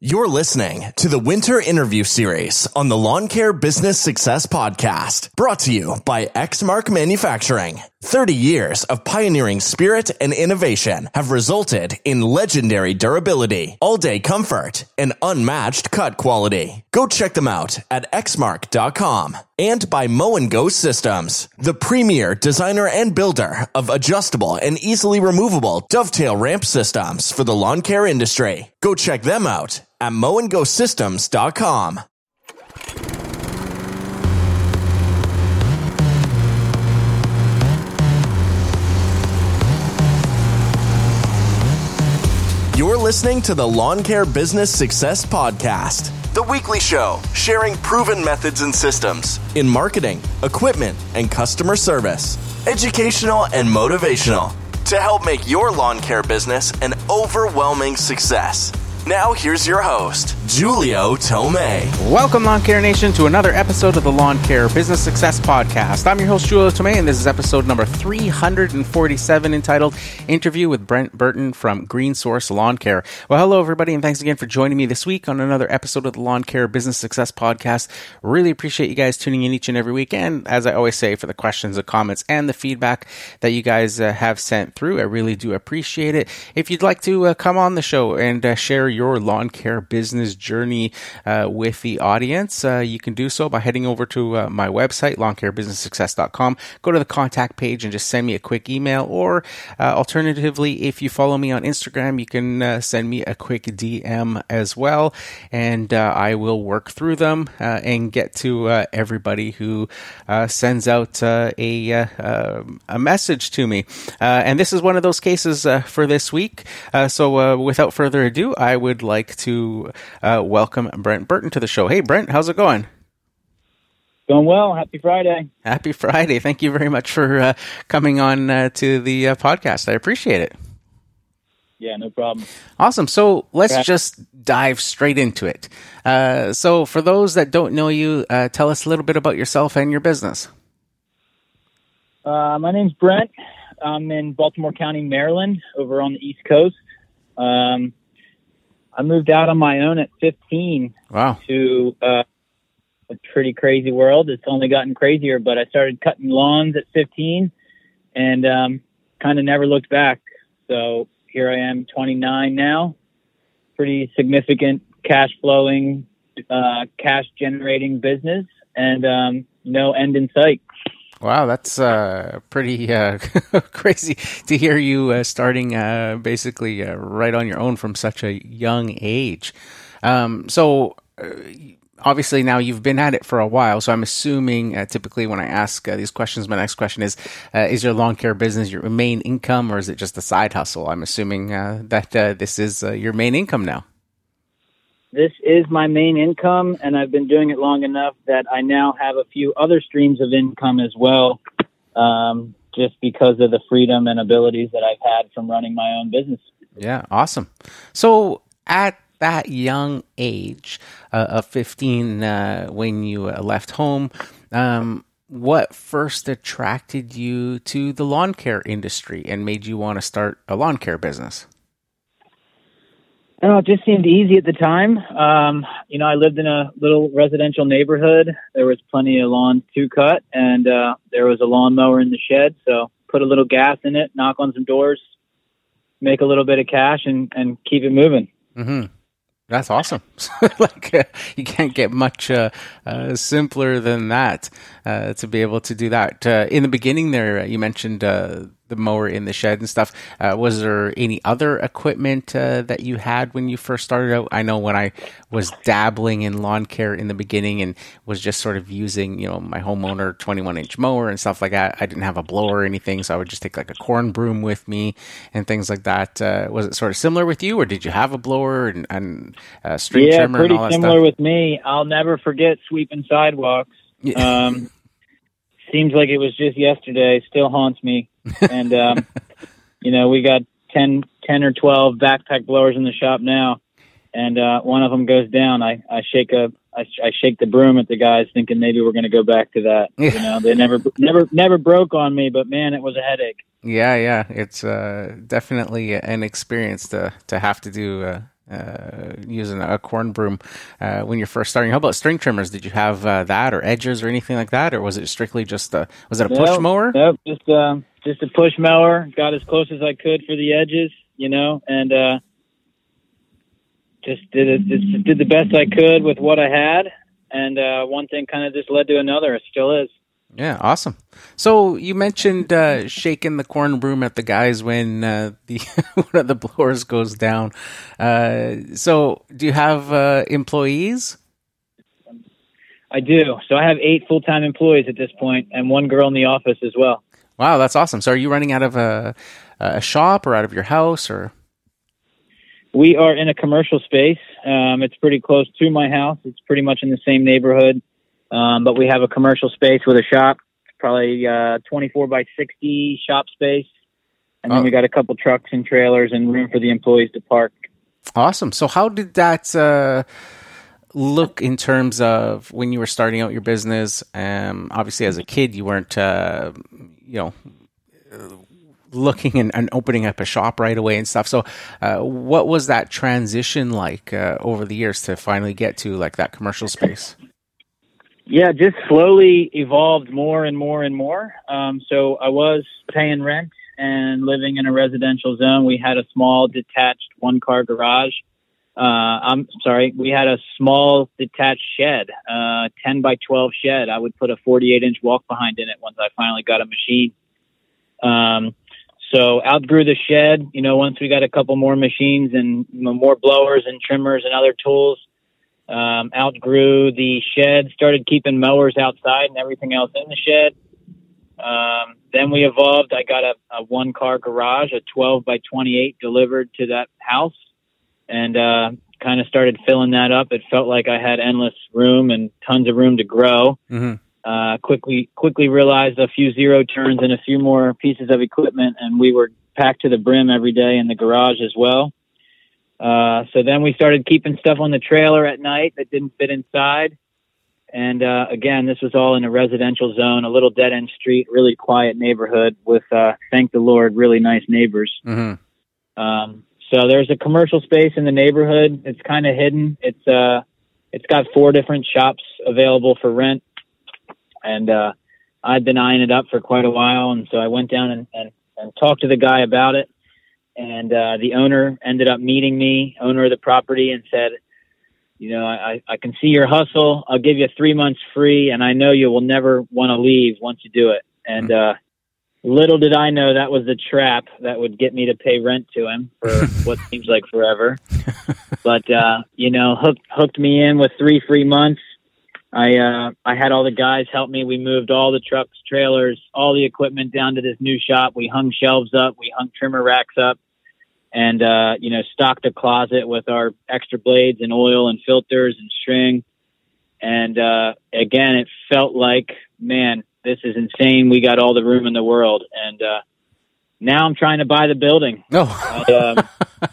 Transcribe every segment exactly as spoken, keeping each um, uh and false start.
You're listening to the Winter Interview Series on the Lawn Care Business Success Podcast, brought to you by Exmark Manufacturing. thirty years of pioneering spirit and innovation have resulted in legendary durability, all-day comfort, and unmatched cut quality. Go check them out at exmark dot com. And by Mow and Go Systems, the premier designer and builder of adjustable and easily removable dovetail ramp systems for the lawn care industry. Go check them out at mow and go systems dot com. You're listening to the Lawn Care Business Success Podcast, the weekly show sharing proven methods and systems in marketing, equipment, and customer service, educational and motivational, to help make your lawn care business an overwhelming success. Now here's your host, Julio Tomei. Welcome, Lawn Care Nation, to another episode of the Lawn Care Business Success Podcast. I'm your host, Julio Tomei, and this is episode number three hundred forty-seven, entitled Interview with Brent Burton from Green Source Lawn Care. Well, hello, everybody, and thanks again for joining me this week on another episode of the Lawn Care Business Success Podcast. Really appreciate you guys tuning in each and every week, and as I always say, for the questions, the comments, and the feedback that you guys uh, have sent through. I really do appreciate it. If you'd like to uh, come on the show and uh, share your lawn care business journey uh, with the audience, uh, you can do so by heading over to uh, my website, lawn care business success dot com. Go to the contact page and just send me a quick email, or uh, alternatively, if you follow me on Instagram, you can uh, send me a quick D M as well, and uh, I will work through them uh, and get to uh, everybody who uh, sends out uh, a uh, a message to me. Uh, and this is one of those cases uh, for this week. Uh, so uh, without further ado, I would like to uh, welcome Brent Burton to the show. Hey, Brent, how's it going? Going well. Happy Friday. Happy Friday. Thank you very much for uh, coming on uh, to the uh, podcast. I appreciate it. Yeah, no problem. Awesome. So let's just dive straight into it. Uh, so for those that don't know you, uh, tell us a little bit about yourself and your business. Uh, my name's Brent. I'm in Baltimore County, Maryland, over on the East Coast. Um, I moved out on my own at fifteen. Wow. To uh, a pretty crazy world. It's only gotten crazier, but I started cutting lawns at fifteen and um, kind of never looked back. So here I am, twenty-nine now. Pretty significant cash flowing, uh, cash generating business, and um, no end in sight. Wow, that's uh, pretty uh, crazy to hear you uh, starting uh, basically uh, right on your own from such a young age. Um, so uh, obviously now you've been at it for a while, so I'm assuming uh, typically when I ask uh, these questions, my next question is, uh, is your lawn care business your main income, or is it just a side hustle? I'm assuming uh, that uh, this is uh, your main income now. This is my main income, and I've been doing it long enough that I now have a few other streams of income as well, um, just because of the freedom and abilities that I've had from running my own business. Yeah, awesome. So at that young age uh, of fifteen, uh, when you uh, left home, um, what first attracted you to the lawn care industry and made you want to start a lawn care business? Oh, it just seemed easy at the time. Um, you know, I lived in a little residential neighborhood. There was plenty of lawns to cut, and uh, there was a lawnmower in the shed. So put a little gas in it, knock on some doors, make a little bit of cash, and, and keep it moving. Mm-hmm. That's awesome. like uh, you can't get much uh, uh, simpler than that uh, to be able to do that. Uh, in the beginning there, uh, you mentioned uh, the mower in the shed and stuff. Uh, was there any other equipment uh, that you had when you first started out? I know when I was dabbling in lawn care in the beginning and was just sort of using, you know, my homeowner twenty-one inch mower and stuff like that. I didn't have a blower or anything, so I would just take like a corn broom with me and things like that. Uh, was it sort of similar with you, or did you have a blower and, and uh, string yeah, trimmer and all that stuff? Yeah, pretty similar with me. I'll never forget sweeping sidewalks. Yeah. Um, seems like it was just yesterday. Still haunts me. And, um, you know, we got ten, ten or twelve backpack blowers in the shop now. And uh, one of them goes down. I, I shake a, I, I shake the broom at the guys, thinking maybe we're going to go back to that. You know, they never, never, never broke on me, but man, it was a headache. Yeah, yeah, it's uh, definitely an experience to to have to do uh, uh, using a corn broom uh, when you're first starting. How about string trimmers? Did you have uh, that or edgers or anything like that, or was it strictly just a was it a push nope, mower? Nope, just um, just a push mower. Got as close as I could for the edges, you know, and uh, just did it. Just did the best I could with what I had, and uh, one thing kind of just led to another. It still is. Yeah, awesome. So you mentioned uh, shaking the corn broom at the guys when uh, the one of the blowers goes down. Uh, so do you have uh, employees? I do. So I have eight full-time employees at this point, and one girl in the office as well. Wow, that's awesome. So are you running out of a, a shop or out of your house, or? We are in a commercial space. Um, it's pretty close to my house. It's pretty much in the same neighborhood. Um, but we have a commercial space with a shop, probably uh, twenty-four by sixty shop space. And then oh. we got a couple trucks and trailers and room for the employees to park. Awesome. So how did that uh, look in terms of when you were starting out your business? Um, obviously, as a kid, you weren't, uh, you know, looking and, and opening up a shop right away and stuff. So uh, what was that transition like uh, over the years to finally get to like that commercial space? Yeah, just slowly evolved more and more and more. Um, so I was paying rent and living in a residential zone. We had a small detached one-car garage. Uh, I'm sorry, we had a small detached shed, uh, ten by twelve shed. I would put a forty-eight inch walk behind in it once I finally got a machine. Um, so outgrew the shed. You know, once we got a couple more machines and more blowers and trimmers and other tools, Um, outgrew the shed, started keeping mowers outside and everything else in the shed. Um, then we evolved. I got a, a one car garage, a twelve by twenty-eight delivered to that house, and uh, kind of started filling that up. It felt like I had endless room and tons of room to grow. Mm-hmm. Uh, quickly, quickly realized a few zero turns and a few more pieces of equipment, and we were packed to the brim every day in the garage as well. Uh, so then we started keeping stuff on the trailer at night that didn't fit inside. And, uh, again, this was all in a residential zone, a little dead end street, really quiet neighborhood with, uh, thank the Lord, really nice neighbors. Mm-hmm. Um, so there's a commercial space in the neighborhood. It's kind of hidden. It's, uh, it's got four different shops available for rent. And, uh, I'd been eyeing it up for quite a while. And so I went down and, and, and talked to the guy about it. And uh, the owner ended up meeting me, owner of the property, and said, you know, I, I can see your hustle. I'll give you three months free, and I know you will never want to leave once you do it. And uh, little did I know that was the trap that would get me to pay rent to him for what seems like forever. But, uh, you know, hooked, hooked me in with three free months. I uh, I had all the guys help me. We moved all the trucks, trailers, all the equipment down to this new shop. We hung shelves up. We hung trimmer racks up. And, uh, you know, stocked a closet with our extra blades and oil and filters and string. And, uh, again, it felt like, man, this is insane. We got all the room in the world. And, uh, now I'm trying to buy the building. No. I, um,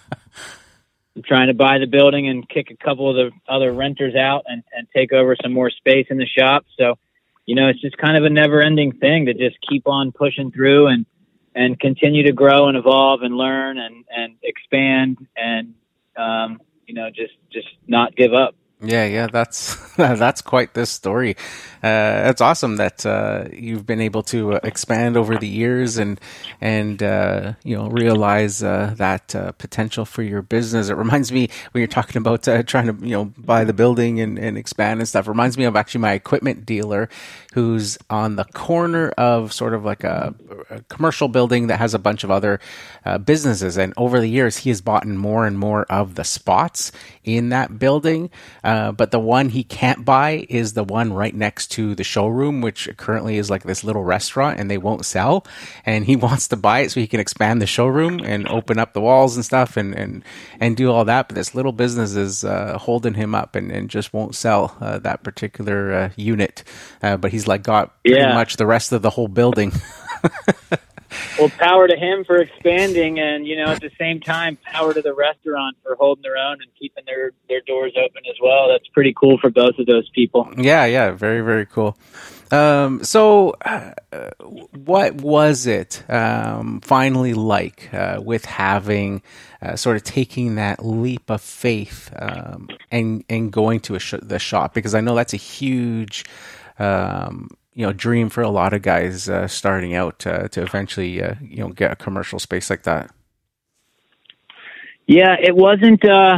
I'm trying to buy the building and kick a couple of the other renters out and, and take over some more space in the shop. So, you know, it's just kind of a never ending thing to just keep on pushing through and, and continue to grow and evolve and learn and, and expand and, um, you know, just, just not give up. Yeah, yeah, that's that's quite this story. Uh, it's awesome that uh, you've been able to uh, expand over the years and and uh, you know realize uh, that uh, potential for your business. It reminds me when you're talking about uh, trying to you know buy the building and, and expand and stuff. It reminds me of actually my equipment dealer, who's on the corner of sort of like a, a commercial building that has a bunch of other uh, businesses. And over the years, he has bought in more and more of the spots in that building. Uh, but the one he can't buy is the one right next to the showroom, which currently is like this little restaurant, and they won't sell. And he wants to buy it so he can expand the showroom and open up the walls and stuff and, and, and do all that. But this little business is uh, holding him up and, and just won't sell uh, that particular uh, unit. Uh, but he's like got pretty yeah. much the rest of the whole building. well, power to him for expanding, and you know, at the same time, power to the restaurant for holding their own and keeping their, their doors open as well. That's pretty cool for both of those people. Yeah, yeah, very, very cool. Um, so, uh, what was it um, finally like uh, with having uh, sort of taking that leap of faith um, and and going to a sh- the shop? Because I know that's a huge, um, you know, dream for a lot of guys uh, starting out uh, to eventually, uh, you know, get a commercial space like that. Yeah, it wasn't. Uh,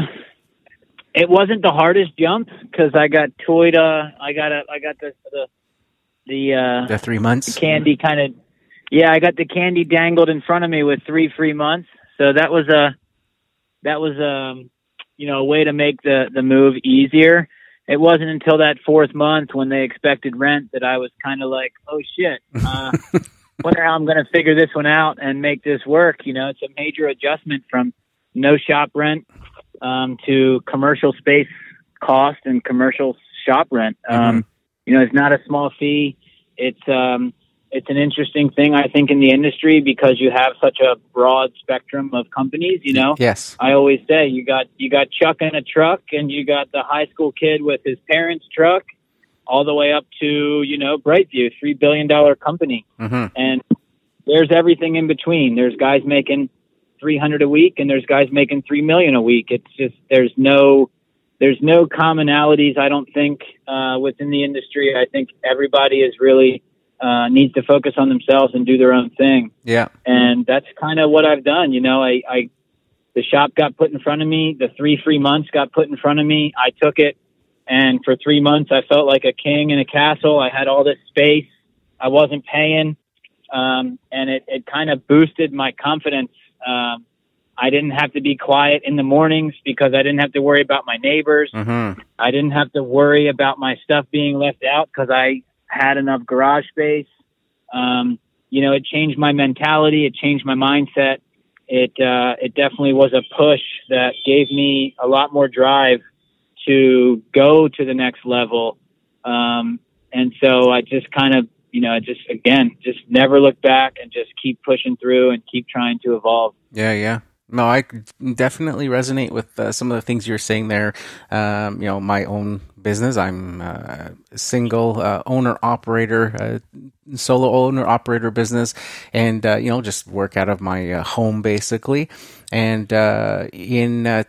it wasn't the hardest jump because I got toyed. Uh, I got a. I got the. the The uh, the three months the candy kind of, yeah, I got the candy dangled in front of me with three free months. So that was a, that was um, you know, a way to make the the move easier. It wasn't until that fourth month when they expected rent that I was kind of like, oh shit, uh, wonder how I'm going to figure this one out and make this work. You know, it's a major adjustment from no shop rent um, to commercial space cost and commercial shop rent. Um, mm-hmm. You know, it's not a small fee. It's um, it's an interesting thing, I think, in the industry because you have such a broad spectrum of companies. You know, yes. I always say you got you got Chuck in a truck, and you got the high school kid with his parents' truck, all the way up to you know Brightview, three billion dollar company, mm-hmm. and there's everything in between. There's guys making three hundred a week, and there's guys making three million a week. It's just there's no There's no commonalities, I don't think, uh, within the industry. I think everybody is really uh, needs to focus on themselves and do their own thing. Yeah, and that's kind of what I've done. You know, I, I the shop got put in front of me. The three free months got put in front of me. I took it, and for three months, I felt like a king in a castle. I had all this space. I wasn't paying, um, and it, it kind of boosted my confidence. Um, I didn't have to be quiet in the mornings because I didn't have to worry about my neighbors. Mm-hmm. I didn't have to worry about my stuff being left out because I had enough garage space. Um, you know, it changed my mentality. It changed my mindset. It, uh, it definitely was a push that gave me a lot more drive to go to the next level. Um, and so I just kind of, you know, just, again, just never look back and just keep pushing through and keep trying to evolve. Yeah, yeah. No, I definitely resonate with uh, some of the things you're saying there. Um, you know, my own business, I'm uh, a single uh, owner operator, uh, solo owner operator business, and uh, you know, just work out of my uh, home basically. And uh, in uh,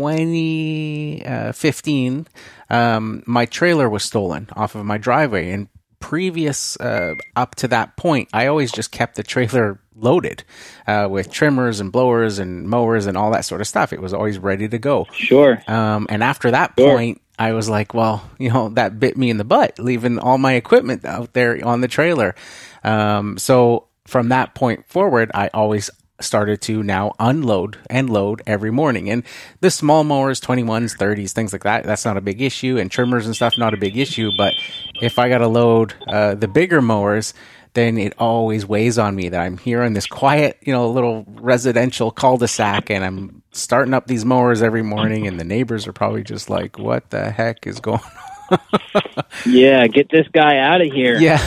twenty fifteen, um, my trailer was stolen off of my driveway, and previous uh, up to that point, I always just kept the trailer loaded uh, with trimmers and blowers and mowers and all that sort of stuff. It was always ready to go. Sure. Um, and after that sure. point, I was like, well, you know, that bit me in the butt, leaving all my equipment out there on the trailer. Um, so from that point forward, I always started to now unload and load every morning. And the small mowers, twenty-ones, thirties, things like that, that's not a big issue. And trimmers and stuff, not a big issue. But if I got to load uh, the bigger mowers, then it always weighs on me that I'm here in this quiet, you know, little residential cul-de-sac, and I'm starting up these mowers every morning, and the neighbors are probably just like, what the heck is going on? Yeah, get this guy out of here. Yeah.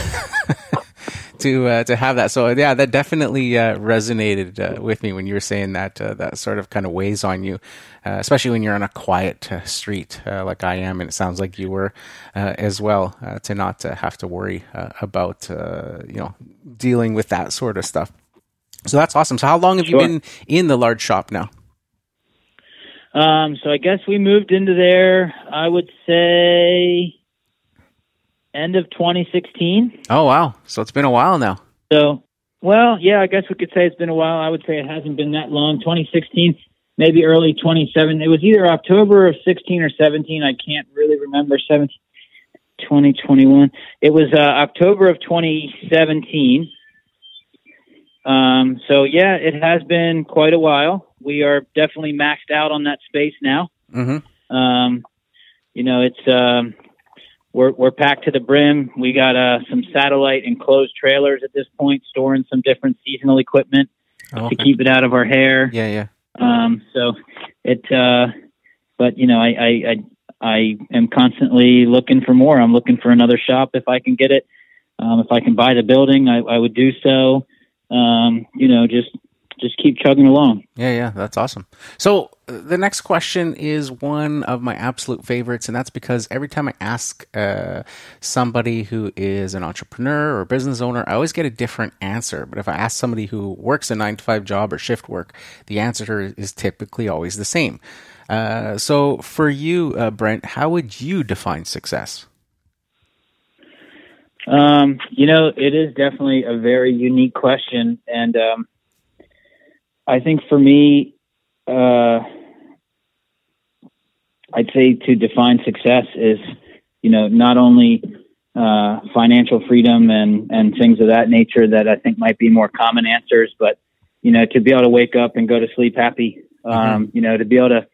to uh, to have that. So, yeah, that definitely uh, resonated uh, with me when you were saying that uh, that sort of kind of weighs on you, uh, especially when you're on a quiet uh, street uh, like I am, and it sounds like you were uh, as well, uh, to not uh, have to worry uh, about, uh, you know, dealing with that sort of stuff. So that's awesome. So how long have sure. you been in the large shop now? Um, so I guess we moved into there, I would say, end of twenty sixteen. Oh, wow. So it's been a while now. So, well, yeah, I guess we could say it's been a while. I would say it hasn't been that long. twenty sixteen, maybe early twenty-seven. It was either October of sixteen or seventeen. I can't really remember. seventeen, twenty twenty-one. It was uh, October of twenty seventeen. Um, so, yeah, it has been quite a while. We are definitely maxed out on that space now. Mm-hmm. Um, you know, it's... Um, We're we're packed to the brim. We got uh, some satellite enclosed trailers at this point, storing some different seasonal equipment okay. to keep it out of our hair. Yeah, yeah. Um, so it, uh, but you know, I, I I I am constantly looking for more. I'm looking for another shop if I can get it. Um, if I can buy the building, I, I would do so. um, you know, just just keep chugging along. Yeah, yeah, that's awesome. So the next question is one of my absolute favorites, and that's because every time I ask uh, somebody who is an entrepreneur or business owner, I always get a different answer. But if I ask somebody who works a nine to five job or shift work, the answer is typically always the same. Uh, so for you, uh, Brent, how would you define success? Um, you know, it is definitely a very unique question, and um, I think for me, uh, I'd say to define success is, you know, not only uh, financial freedom and, and things of that nature that I think might be more common answers, but, you know, to be able to wake up and go to sleep happy, um, mm-hmm. you know, to be able to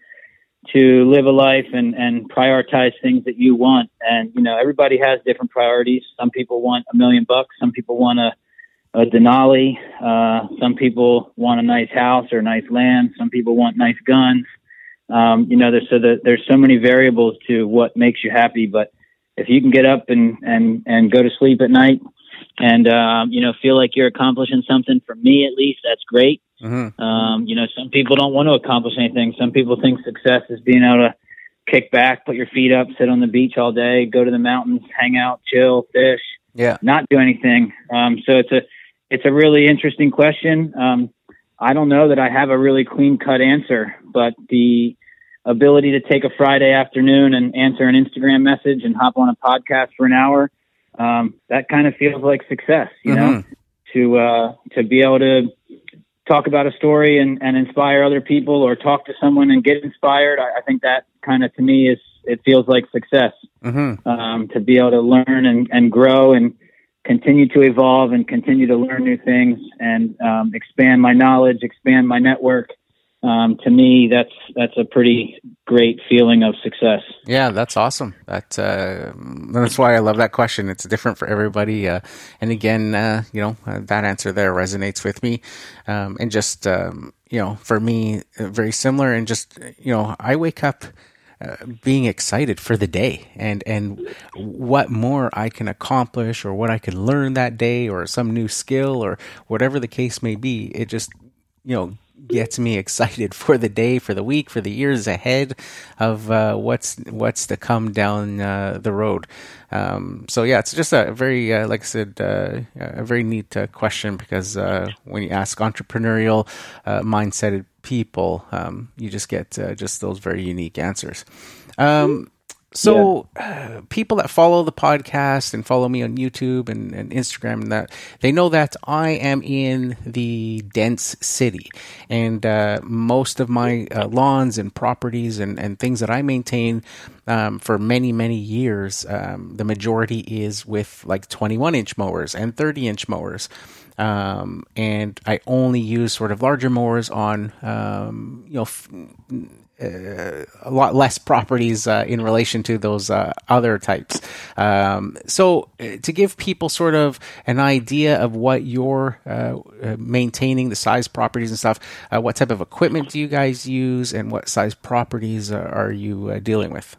to live a life and, and prioritize things that you want. And, you know, everybody has different priorities. Some people want a million bucks. Some people want a a Denali. Uh, some people want a nice house or nice land. Some people want nice guns. Um, you know, there's, so the, there's so many variables to what makes you happy. But if you can get up and, and, and go to sleep at night and, um, you know, feel like you're accomplishing something, for me at least, that's great. Mm-hmm. Um, you know, some people don't want to accomplish anything. Some people think success is being able to kick back, put your feet up, sit on the beach all day, go to the mountains, hang out, chill, fish, yeah, not do anything. Um, so it's a, It's a really interesting question. Um, I don't know that I have a really clean-cut answer, but the ability to take a Friday afternoon and answer an Instagram message and hop on a podcast for an hour, um, that kind of feels like success, you mm-hmm. know, to uh, to be able to talk about a story and, and inspire other people, or talk to someone and get inspired. I, I think that kind of, to me, is it feels like success. Mm-hmm. Um, to be able to learn and, and grow and continue to evolve and continue to learn new things and um, expand my knowledge, expand my network. Um, to me, that's that's a pretty great feeling of success. Yeah, that's awesome. That uh, that's why I love that question. It's different for everybody, uh, and again, uh, you know, uh, that answer there resonates with me. Um, and just um, you know, for me, uh, very similar. And just you know, I wake up Uh, being excited for the day and, and what more I can accomplish or what I can learn that day or some new skill or whatever the case may be. It just, you know, gets me excited for the day, for the week, for the years ahead of uh, what's what's to come down uh, the road. Um, so yeah, it's just a very, uh, like I said, uh, a very neat uh, question because uh, when you ask entrepreneurial uh, mindseted people, um, you just get uh, just those very unique answers. Um, so yeah. uh, people that follow the podcast and follow me on YouTube and, and Instagram and that, they know that I am in the dense city, and uh, most of my uh, lawns and properties and, and things that I maintain um, for many, many years, um, the majority is with like twenty-one inch mowers and thirty inch mowers. Um, and I only use sort of larger mowers on, um, you know, f- uh, a lot less properties uh, in relation to those uh, other types. Um, so uh, to give people sort of an idea of what you're uh, uh, maintaining, the size properties and stuff, uh, what type of equipment do you guys use and what size properties uh, are you uh, dealing with?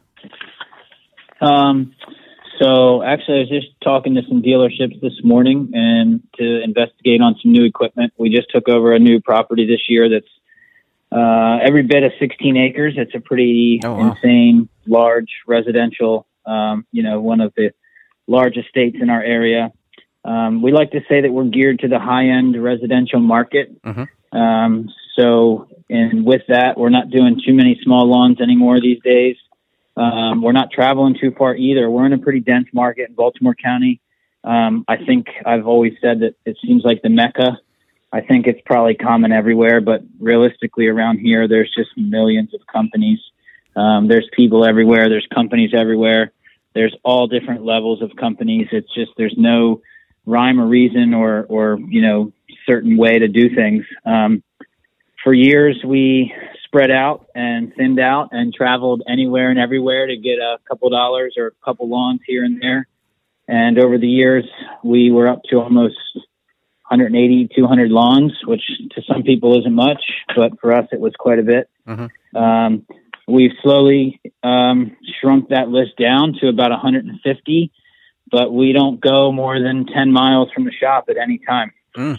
Um, So actually, I was just talking to some dealerships this morning and to investigate on some new equipment. We just took over a new property this year that's uh, every bit of sixteen acres. It's a pretty oh, wow. insane, large residential, um, you know, one of the largest estates in our area. Um, we like to say that we're geared to the high-end residential market. Mm-hmm. Um, so, and with that, we're not doing too many small lawns anymore these days. Um, we're not traveling too far either. We're in a pretty dense market in Baltimore County. Um, I think I've always said that it seems like the Mecca. I think it's probably common everywhere, but realistically around here, there's just millions of companies. Um, there's people everywhere. There's companies everywhere. There's all different levels of companies. It's just, there's no rhyme or reason or, or, you know, certain way to do things. Um, for years, we spread out and thinned out and traveled anywhere and everywhere to get a couple dollars or a couple lawns here and there. And over the years, we were up to almost one eighty, two hundred lawns, which to some people isn't much, but for us, it was quite a bit. Mm-hmm. Um, we've slowly um, shrunk that list down to about one hundred fifty, but we don't go more than ten miles from the shop at any time. Mm.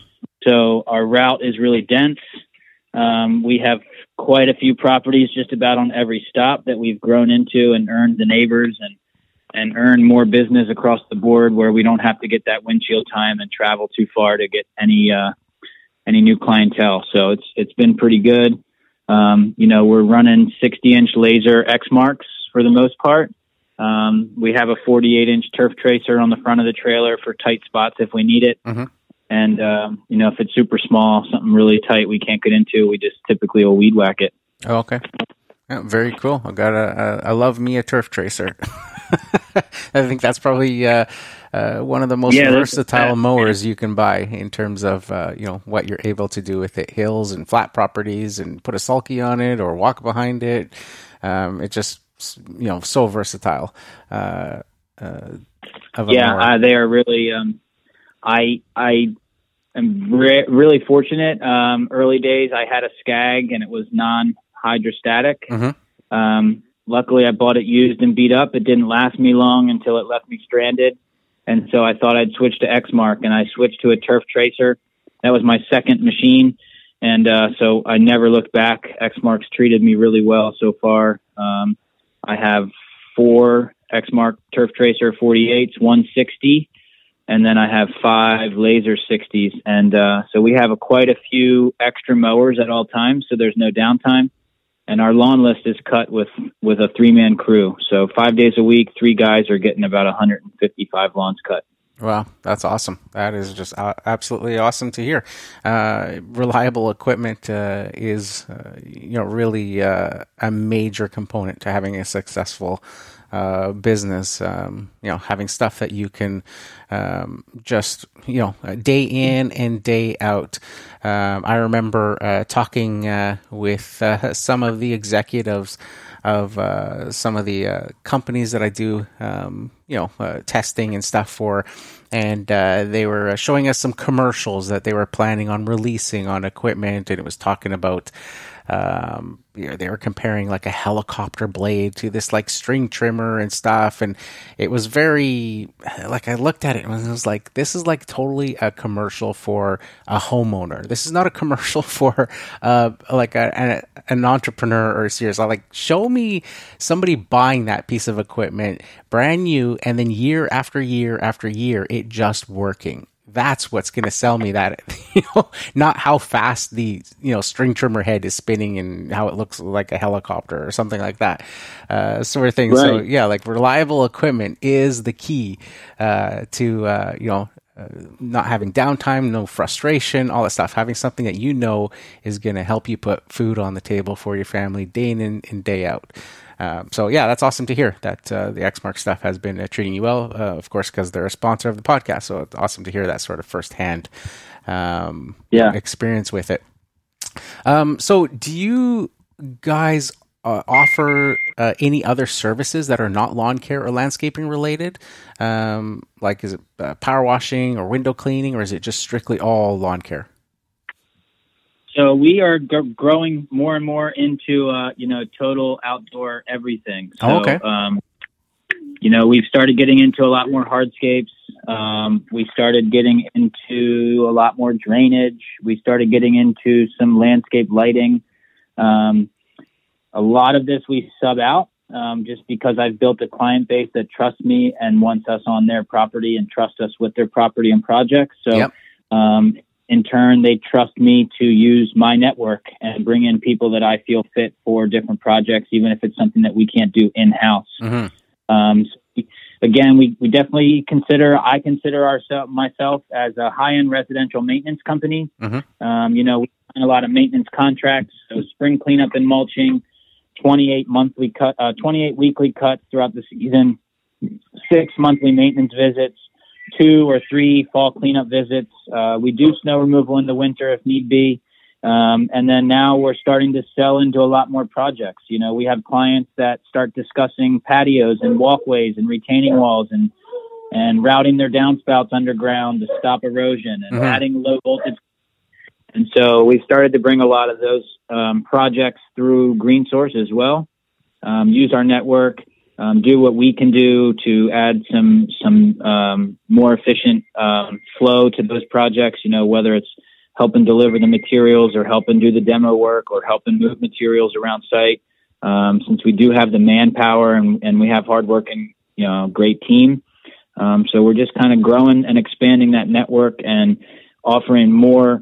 So our route is really dense. Um, we have quite a few properties just about on every stop that we've grown into and earned the neighbors and, and earn more business across the board, where we don't have to get that windshield time and travel too far to get any, uh, any new clientele. So it's, it's been pretty good. Um, you know, we're running sixty inch laser X marks for the most part. Um, we have a forty-eight inch turf tracer on the front of the trailer for tight spots if we need it. Mm-hmm. And, um, you know, if it's super small, something really tight we can't get into, we just typically will weed whack it. Oh, okay. Yeah, very cool. I got a, a, I love me a turf tracer. I think that's probably uh, uh, one of the most yeah, versatile mowers you can buy in terms of, uh, you know, what you're able to do with it. Hills and flat properties and put a sulky on it or walk behind it. Um, it just, you know, so versatile. Uh, uh, of a yeah, mower. uh, they are really, um, I, I am re- really fortunate. Um, early days, I had a Skag and it was non-hydrostatic. Mm-hmm. Um, luckily, I bought it used and beat up. It didn't last me long until it left me stranded. And so I thought I'd switch to Exmark, and I switched to a turf tracer. That was my second machine. And uh, so I never looked back. Exmark's treated me really well so far. Um, I have four Exmark turf tracer forty-eights, one sixty, and then I have five laser sixties. And uh, so we have a, quite a few extra mowers at all times, so there's no downtime. And our lawn list is cut with, with a three-man crew. So five days a week, three guys are getting about one hundred fifty-five lawns cut. Wow, that's awesome. That is just uh, absolutely awesome to hear. Uh, reliable equipment uh, is, uh, you know, really uh, a major component to having a successful uh, business. Um, you know, having stuff that you can um, just, you know, day in and day out. Um, I remember uh, talking uh, with uh, some of the executives of uh, some of the uh, companies that I do, um, you know, uh, testing and stuff for, and uh, they were showing us some commercials that they were planning on releasing on equipment, and it was talking about, um, you know, they were comparing like a helicopter blade to this like string trimmer and stuff, and it was very, like I looked at it and I was like, this is like totally a commercial for a homeowner. This is not a commercial for uh, like a, a, an entrepreneur or a serious. Like, show me somebody buying that piece of equipment brand new, and then year after year after year, it just working. That's what's going to sell me that, you know, not how fast the, you know, string trimmer head is spinning and how it looks like a helicopter or something like that, uh, sort of thing. Right. So yeah, like reliable equipment is the key, uh, to, uh, you know, uh, not having downtime, no frustration, all that stuff, having something that, you know, is going to help you put food on the table for your family day in and day out. Um, so yeah, that's awesome to hear that uh, the Exmark stuff has been uh, treating you well, uh, of course, because they're a sponsor of the podcast. So it's awesome to hear that sort of firsthand um, yeah. experience with it. Um, so do you guys uh, offer uh, any other services that are not lawn care or landscaping related? Um, like is it uh, power washing or window cleaning, or is it just strictly all lawn care? So we are g- growing more and more into, uh, you know, total outdoor everything. So, oh, okay. um, you know, we've started getting into a lot more hardscapes. Um, we started getting into a lot more drainage. We started getting into some landscape lighting. Um, a lot of this we sub out um, just because I've built a client base that trusts me and wants us on their property and trusts us with their property and projects. So, yep. um, in turn, they trust me to use my network and bring in people that I feel fit for different projects, even if it's something that we can't do in-house. Mm-hmm. Um, so again, we, we definitely consider, I consider ourselves, myself as a high-end residential maintenance company. Mm-hmm. Um, you know, we sign a lot of maintenance contracts, so spring cleanup and mulching, twenty-eight monthly cut, uh, twenty-eight weekly cuts throughout the season, six monthly maintenance visits, two or three fall cleanup visits. Uh, we do snow removal in the winter if need be. Um, and then now we're starting to sell into a lot more projects. You know, we have clients that start discussing patios and walkways and retaining walls and, and routing their downspouts underground to stop erosion and mm-hmm. adding low voltage. And so we started to bring a lot of those um, projects through Green Source as well, um, use our network, Um, do what we can do to add some some um, more efficient um, flow to those projects. You know, whether it's helping deliver the materials or helping do the demo work or helping move materials around site. Um, since we do have the manpower and, and we have hardworking, you know, great team. Um, so we're just kind of growing and expanding that network and offering more,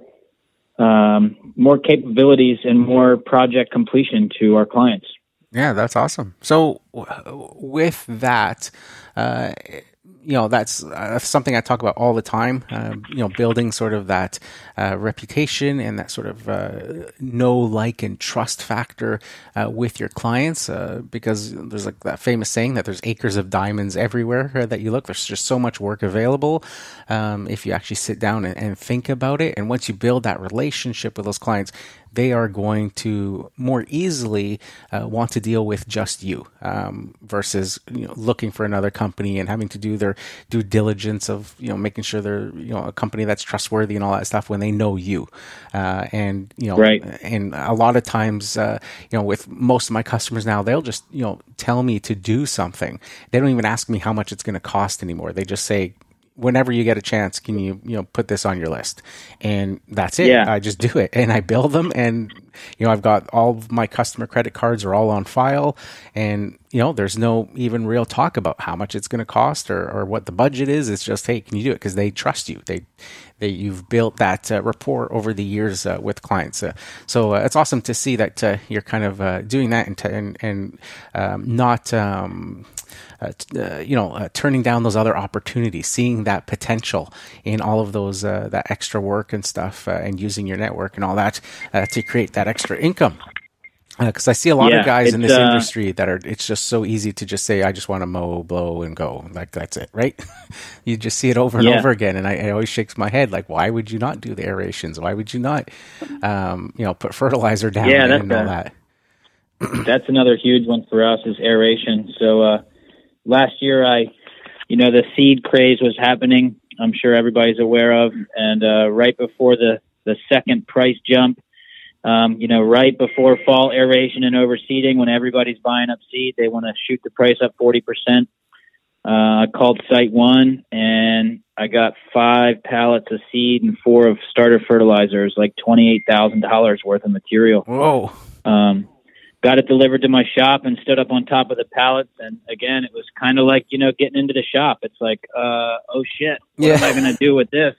um, more capabilities and more project completion to our clients. Yeah, that's awesome. So w- with that, uh, you know, that's uh, something I talk about all the time, uh, you know, building sort of that uh, reputation and that sort of uh, know, like, and trust factor uh, with your clients, uh, because there's like that famous saying that there's acres of diamonds everywhere uh, that you look. There's just so much work available um, if you actually sit down and, and think about it. And once you build that relationship with those clients, they are going to more easily uh, want to deal with just you um, versus you know, looking for another company and having to do their due diligence of you know making sure they're you know a company that's trustworthy and all that stuff when they know you. Uh, and you know, right. and a lot of times, uh, you know, with most of my customers now, they'll just you know tell me to do something. They don't even ask me how much it's going to cost anymore. They just say, whenever you get a chance, can you, you know, put this on your list? And that's it. Yeah. I just do it and I bill them, and, you know, I've got all of my customer credit cards are all on file, and, you know, there's no even real talk about how much it's going to cost or, or what the budget is. It's just, hey, can you do it? Because they trust you. They, they, you've built that uh, rapport over the years uh, with clients. Uh, so uh, it's awesome to see that uh, you're kind of uh, doing that and, t- and, and um, not, um, Uh, uh, you know, uh, turning down those other opportunities, seeing that potential in all of those, uh, that extra work and stuff, uh, and using your network and all that uh, to create that extra income. Because uh, I see a lot yeah, of guys in this uh, industry that are, it's just so easy to just say, I just want to mow, blow, and go. Like, that's it, right? You just see it over and yeah. over again. And I, it always shakes my head. Like, why would you not do the aerations? Why would you not, um, you know, put fertilizer down yeah, and all a, that? That's another huge one for us is aeration. So, uh, last year, I, you know, the seed craze was happening. I'm sure everybody's aware of. And uh, right before the, the second price jump, um, you know, right before fall aeration and overseeding, when everybody's buying up seed, they want to shoot the price up forty percent. Uh, I called Site One, and I got five pallets of seed and four of starter fertilizers, like twenty-eight thousand dollars worth of material. Whoa. Um, got it delivered to my shop and stood up on top of the pallets. And again, it was kind of like, you know, getting into the shop. It's like, uh, oh shit, what yeah. am I going to do with this?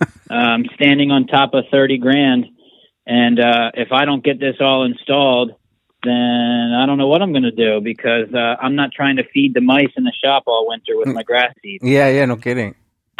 um, standing on top of thirty grand. And, uh, if I don't get this all installed, then I don't know what I'm going to do, because, uh, I'm not trying to feed the mice in the shop all winter with my grass seed. Yeah. Yeah. No kidding.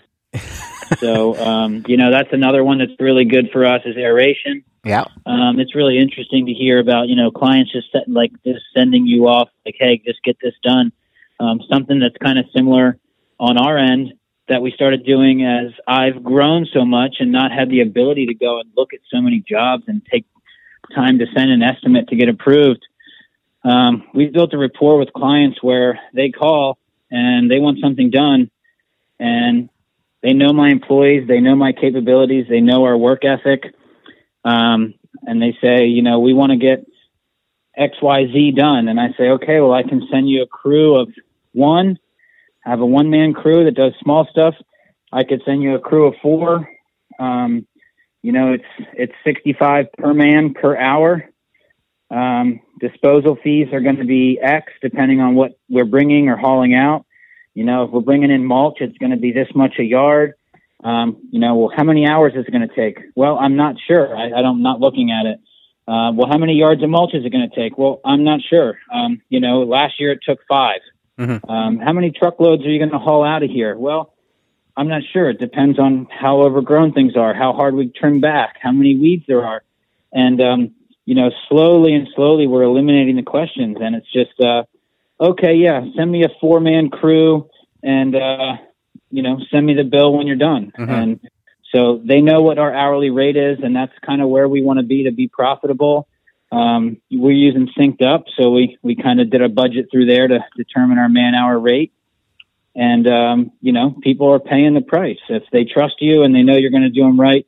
So, um, you know, that's another one that's really good for us is aeration. Yeah. Um, it's really interesting to hear about, you know, clients just set, like just sending you off like, hey, just get this done. Um, something that's kind of similar on our end that we started doing as I've grown so much and not had the ability to go and look at so many jobs and take time to send an estimate to get approved. Um, we've built a rapport with clients where they call and they want something done, and they know my employees, they know my capabilities, they know our work ethic. Um, and they say, you know, we want to get X Y Z done. And I say, okay, well, I can send you a crew of one. I have a one-man crew that does small stuff. I could send you a crew of four. Um, you know, it's it's sixty-five per man per hour. Um, disposal fees are going to be X depending on what we're bringing or hauling out. You know, if we're bringing in mulch, it's going to be this much a yard. Um, you know, well, how many hours is it going to take? Well, I'm not sure. I, I don't, I'm not looking at it. Uh, well, how many yards of mulch is it going to take? Well, I'm not sure. Um, you know, last year it took five. Mm-hmm. Um, how many truckloads are you going to haul out of here? Well, I'm not sure. It depends on how overgrown things are, how hard we trim back, how many weeds there are. And, um, you know, slowly and slowly we're eliminating the questions. And it's just, uh, okay, yeah, send me a four-man crew and, uh, you know, send me the bill when you're done. Mm-hmm. And so they know what our hourly rate is, and that's kind of where we want to be to be profitable. Um, we're using Synced Up, so we, we kind of did a budget through there to determine our man-hour rate. And, um, you know, people are paying the price. If they trust you and they know you're going to do them right,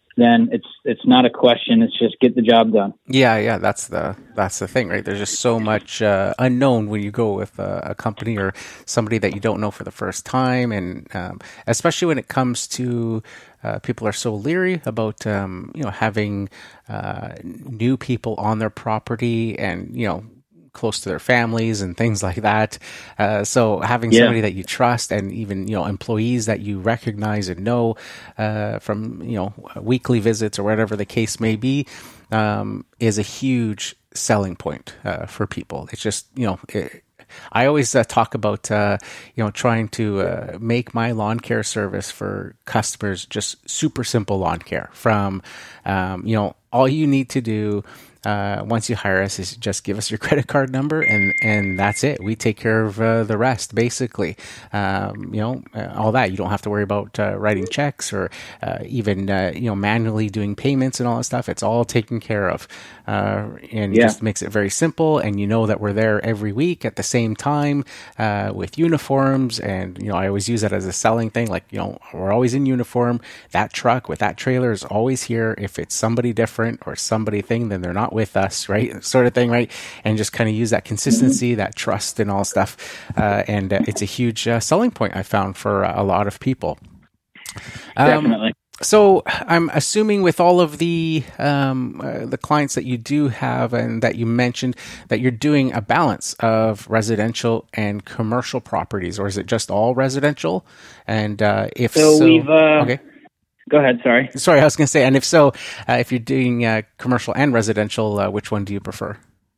then it's it's not a question. It's just get the job done. Yeah, yeah, that's the that's the thing, right? There's just so much uh, unknown when you go with a, a company or somebody that you don't know for the first time, and um, especially when it comes to uh, people are so leery about um, you know having uh, new people on their property, and you know. close to their families and things like that. Uh, so having yeah. somebody that you trust, and even, you know, employees that you recognize and know uh, from, you know, weekly visits or whatever the case may be, um, is a huge selling point uh, for people. It's just, you know, it, I always uh, talk about, uh, you know, trying to uh, make my lawn care service for customers just super simple lawn care from, um, you know, all you need to do Uh, once you hire us is just give us your credit card number, and, and that's it. We take care of uh, the rest, basically. Um, you know, uh, all that. You don't have to worry about uh, writing checks or uh, even, uh, you know, manually doing payments and all that stuff. It's all taken care of. Uh, and it yeah. just makes it very simple. And you know that we're there every week at the same time uh, with uniforms. And, you know, I always use that as a selling thing. Like, you know, we're always in uniform. That truck with that trailer is always here. If it's somebody different or somebody thing, then they're not with us, right? Sort of thing, right? And just kind of use that consistency, that trust and all stuff. Uh, and uh, it's a huge uh, selling point I found for uh, a lot of people. Um, Definitely. So I'm assuming with all of the um, uh, the clients that you do have and that you mentioned that you're doing a balance of residential and commercial properties, or is it just all residential? And uh, if so, so we've uh, okay. Go ahead. Sorry. Sorry, I was going to say, and if so, uh, if you're doing uh, commercial and residential, uh, which one do you prefer?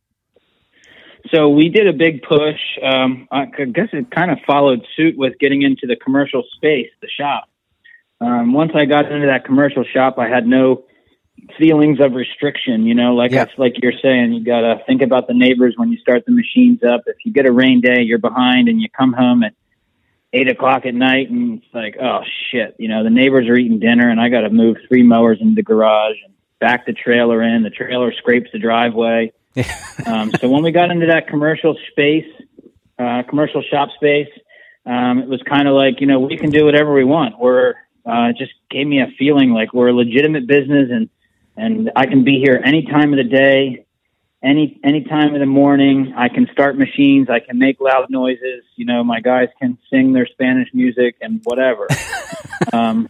So we did a big push. Um, I guess it kind of followed suit with getting into the commercial space, the shop. Um, once I got into that commercial shop, I had no feelings of restriction. You know, like yeah. I, like you're saying, you got to think about the neighbors when you start the machines up. If you get a rain day, you're behind, and you come home at eight o'clock at night, and it's like, oh shit, you know, the neighbors are eating dinner, and I got to move three mowers into the garage and back the trailer in. The trailer scrapes the driveway. um, so when we got into that commercial space, uh, commercial shop space, um, it was kind of like, you know, we can do whatever we want. We're uh, it just gave me a feeling like we're a legitimate business, and and I can be here any time of the day. Any any time of the morning, I can start machines. I can make loud noises. You know, my guys can sing their Spanish music and whatever. um,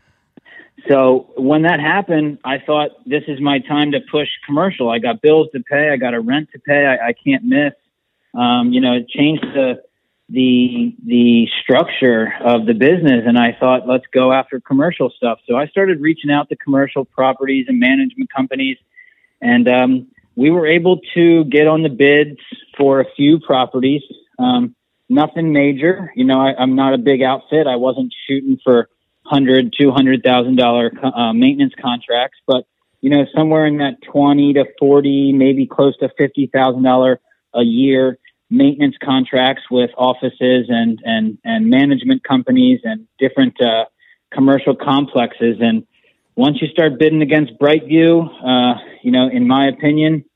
so when that happened, I thought, this is my time to push commercial. I got bills to pay. I got a rent to pay. I, I can't miss. Um, you know, it changed the the the structure of the business, and I thought, let's go after commercial stuff. So I started reaching out to commercial properties and management companies, and um, we were able to get on the bids for a few properties. Um, nothing major. You know, I, I'm not a big outfit. I wasn't shooting for one hundred thousand dollars, two hundred thousand dollars uh, maintenance contracts, but, you know, somewhere in that twenty to forty, maybe close to fifty thousand dollars a year maintenance contracts with offices and, and, and management companies and different uh, commercial complexes. And once you start bidding against Brightview, uh, you know, in my opinion,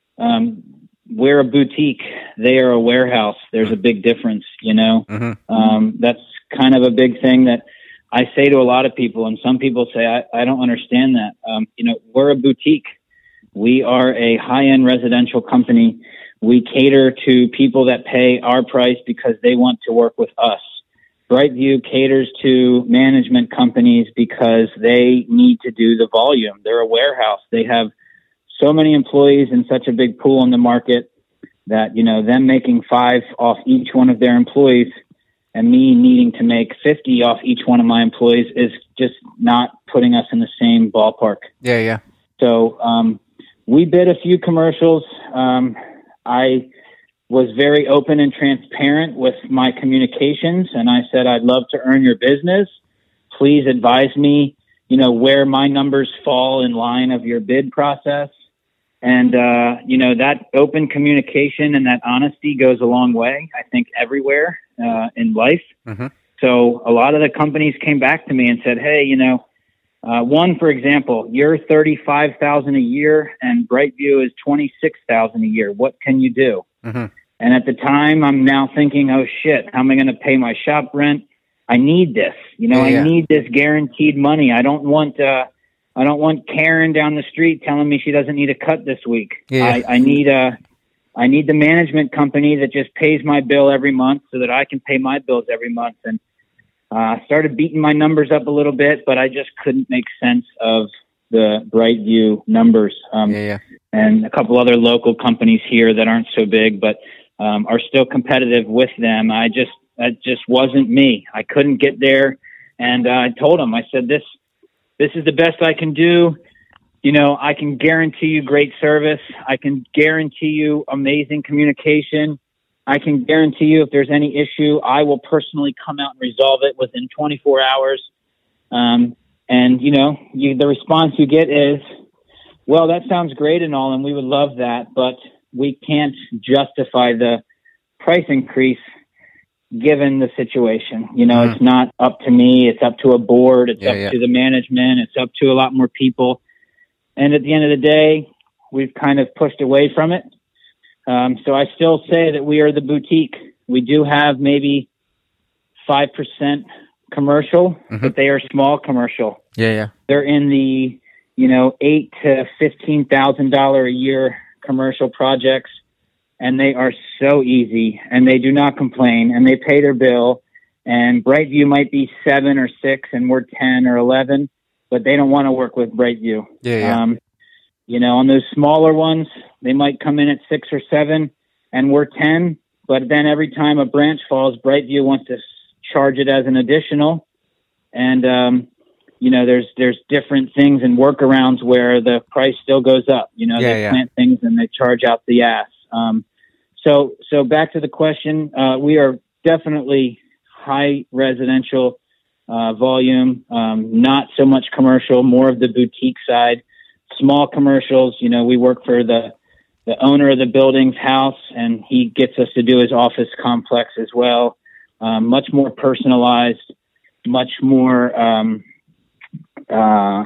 um, we're a boutique. They are a warehouse. There's a big difference, you know. Mm-hmm. Um, that's kind of a big thing that I say to a lot of people, and some people say, I, I don't understand that. Um, you know, we're a boutique. We are a high-end residential company. We cater to people that pay our price because they want to work with us. Brightview caters to management companies because they need to do the volume. They're a warehouse. They have so many employees and such a big pool in the market that, you know, them making five off each one of their employees and me needing to make fifty off each one of my employees is just not putting us in the same ballpark. Yeah, yeah. So um, we bid a few commercials. Um, I was very open and transparent with my communications, and I said, I'd love to earn your business. Please advise me, you know, where my numbers fall in line of your bid process. And, uh, you know, that open communication and that honesty goes a long way, I think, everywhere uh, in life. Mm-hmm. So a lot of the companies came back to me and said, hey, you know, uh, one, for example, you're thirty-five thousand dollars a year and Brightview is twenty-six thousand dollars a year. What can you do? Mm-hmm. And at the time, I'm now thinking, oh, shit, how am I going to pay my shop rent? I need this. You know, yeah, yeah. I need this guaranteed money. I don't want uh, I don't want Karen down the street telling me she doesn't need a cut this week. Yeah. I, I need a, I need the management company that just pays my bill every month so that I can pay my bills every month. And I uh, started beating my numbers up a little bit, but I just couldn't make sense of the Brightview numbers. Um, yeah, yeah. And a couple other local companies here that aren't so big, but um, are still competitive with them. I just, that just wasn't me. I couldn't get there. And uh, I told them, I said, this, this is the best I can do. You know, I can guarantee you great service. I can guarantee you amazing communication. I can guarantee you if there's any issue, I will personally come out and resolve it within twenty-four hours. Um, and, you know, you, the response you get is, well, that sounds great and all, and we would love that, but we can't justify the price increase given the situation. You know, mm-hmm. It's not up to me. It's up to a board. It's yeah, up yeah. to the management. It's up to a lot more people. And at the end of the day, we've kind of pushed away from it. Um, so I still say that we are the boutique. We do have maybe five percent commercial, mm-hmm. but they are small commercial. Yeah, yeah. They're in the, you know, eight to fifteen thousand dollar a year commercial projects, and they are so easy, and they do not complain, and they pay their bill. And Brightview might be seven or six, and we're ten or eleven. But they don't want to work with Brightview. Yeah, yeah. Um, you know, on those smaller ones, they might come in at six or seven, and we're ten. But then every time a branch falls, Brightview wants to charge it as an additional. And, um, you know, there's there's different things and workarounds where the price still goes up. You know, yeah, they yeah. plant things and they charge out the ass. Um, so, so back to the question, uh, we are definitely high residential Uh, volume, um, not so much commercial, more of the boutique side. Small commercials, you know, we work for the, the owner of the building's house, and he gets us to do his office complex as well. Um, much more personalized, much more, um, uh,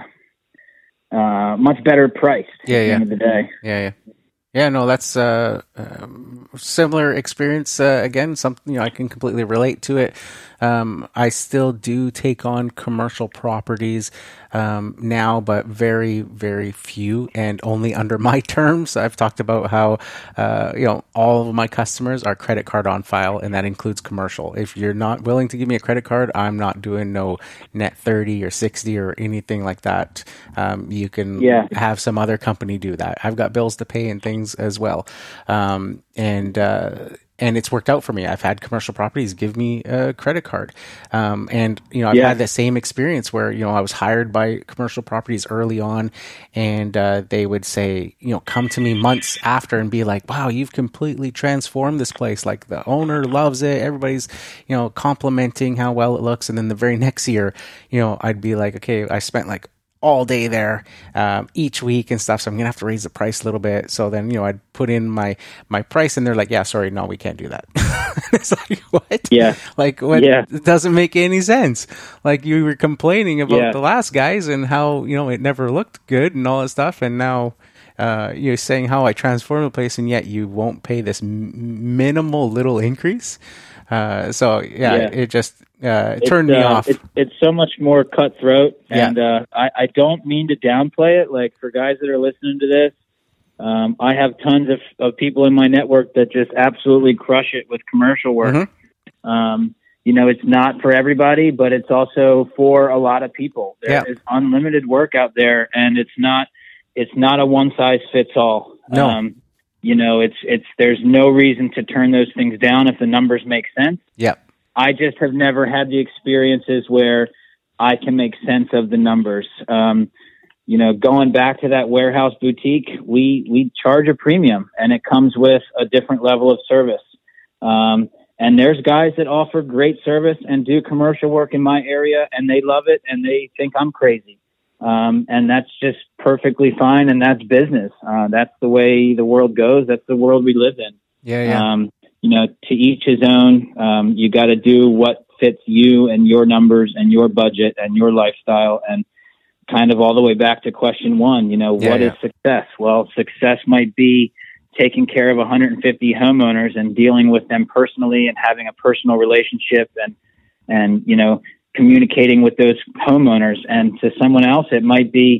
uh, much better priced yeah, at the yeah. end of the day. Yeah, yeah. Yeah, no, that's a uh, um, similar experience. Uh, again, something, you know, I can completely relate to it. Um, I still do take on commercial properties um, now, but very, very few, and only under my terms. I've talked about how, uh, you know, all of my customers are credit card on file, and that includes commercial. If you're not willing to give me a credit card, I'm not doing no net thirty or sixty or anything like that. Um, you can yeah. have some other company do that. I've got bills to pay and things as well. Um, and, uh, and it's worked out for me. I've had commercial properties give me a credit card. Um, and, you know, I've yeah. had the same experience where, you know, I was hired by commercial properties early on, and, uh, they would say, you know, come to me months after and be like, wow, you've completely transformed this place. Like, the owner loves it. Everybody's, you know, complimenting how well it looks. And then the very next year, you know, I'd be like, okay, I spent like all day there um, each week and stuff, so I'm gonna have to raise the price a little bit. So then, you know, I'd put in my my price, and they're like, yeah, sorry, no, we can't do that. It's like, what? Yeah, like, what? Yeah. It doesn't make any sense. Like, you were complaining about Yeah. the last guys and how, you know, it never looked good and all that stuff, and now uh, you're saying how I transformed the place, and yet you won't pay this m- minimal little increase. Uh, so yeah, Yeah. it just uh, it turned it's, me uh, off. It's, it's so much more cutthroat, Yeah. and uh, I, I don't mean to downplay it. Like, for guys that are listening to this, um, I have tons of, of people in my network that just absolutely crush it with commercial work. Mm-hmm. Um, you know, it's not for everybody, but it's also for a lot of people. There Yeah. is unlimited work out there, and it's not it's not a one size fits all. No. Um, you know, it's it's there's no reason to turn those things down if the numbers make sense. Yep. I just have never had the experiences where I can make sense of the numbers. Um, you know, going back to that warehouse boutique, we, we charge a premium, and it comes with a different level of service. Um, and there's guys that offer great service and do commercial work in my area, and they love it, and they think I'm crazy. Um, and that's just perfectly fine. And that's business. Uh, that's the way the world goes. That's the world we live in. Yeah. Yeah. Um, you know, to each his own. Um, you got to do what fits you and your numbers and your budget and your lifestyle. And kind of all the way back to question one, you know, Yeah, what yeah. is success? Well, success might be taking care of one hundred fifty homeowners and dealing with them personally and having a personal relationship and, and, you know, communicating with those homeowners. And to someone else, it might be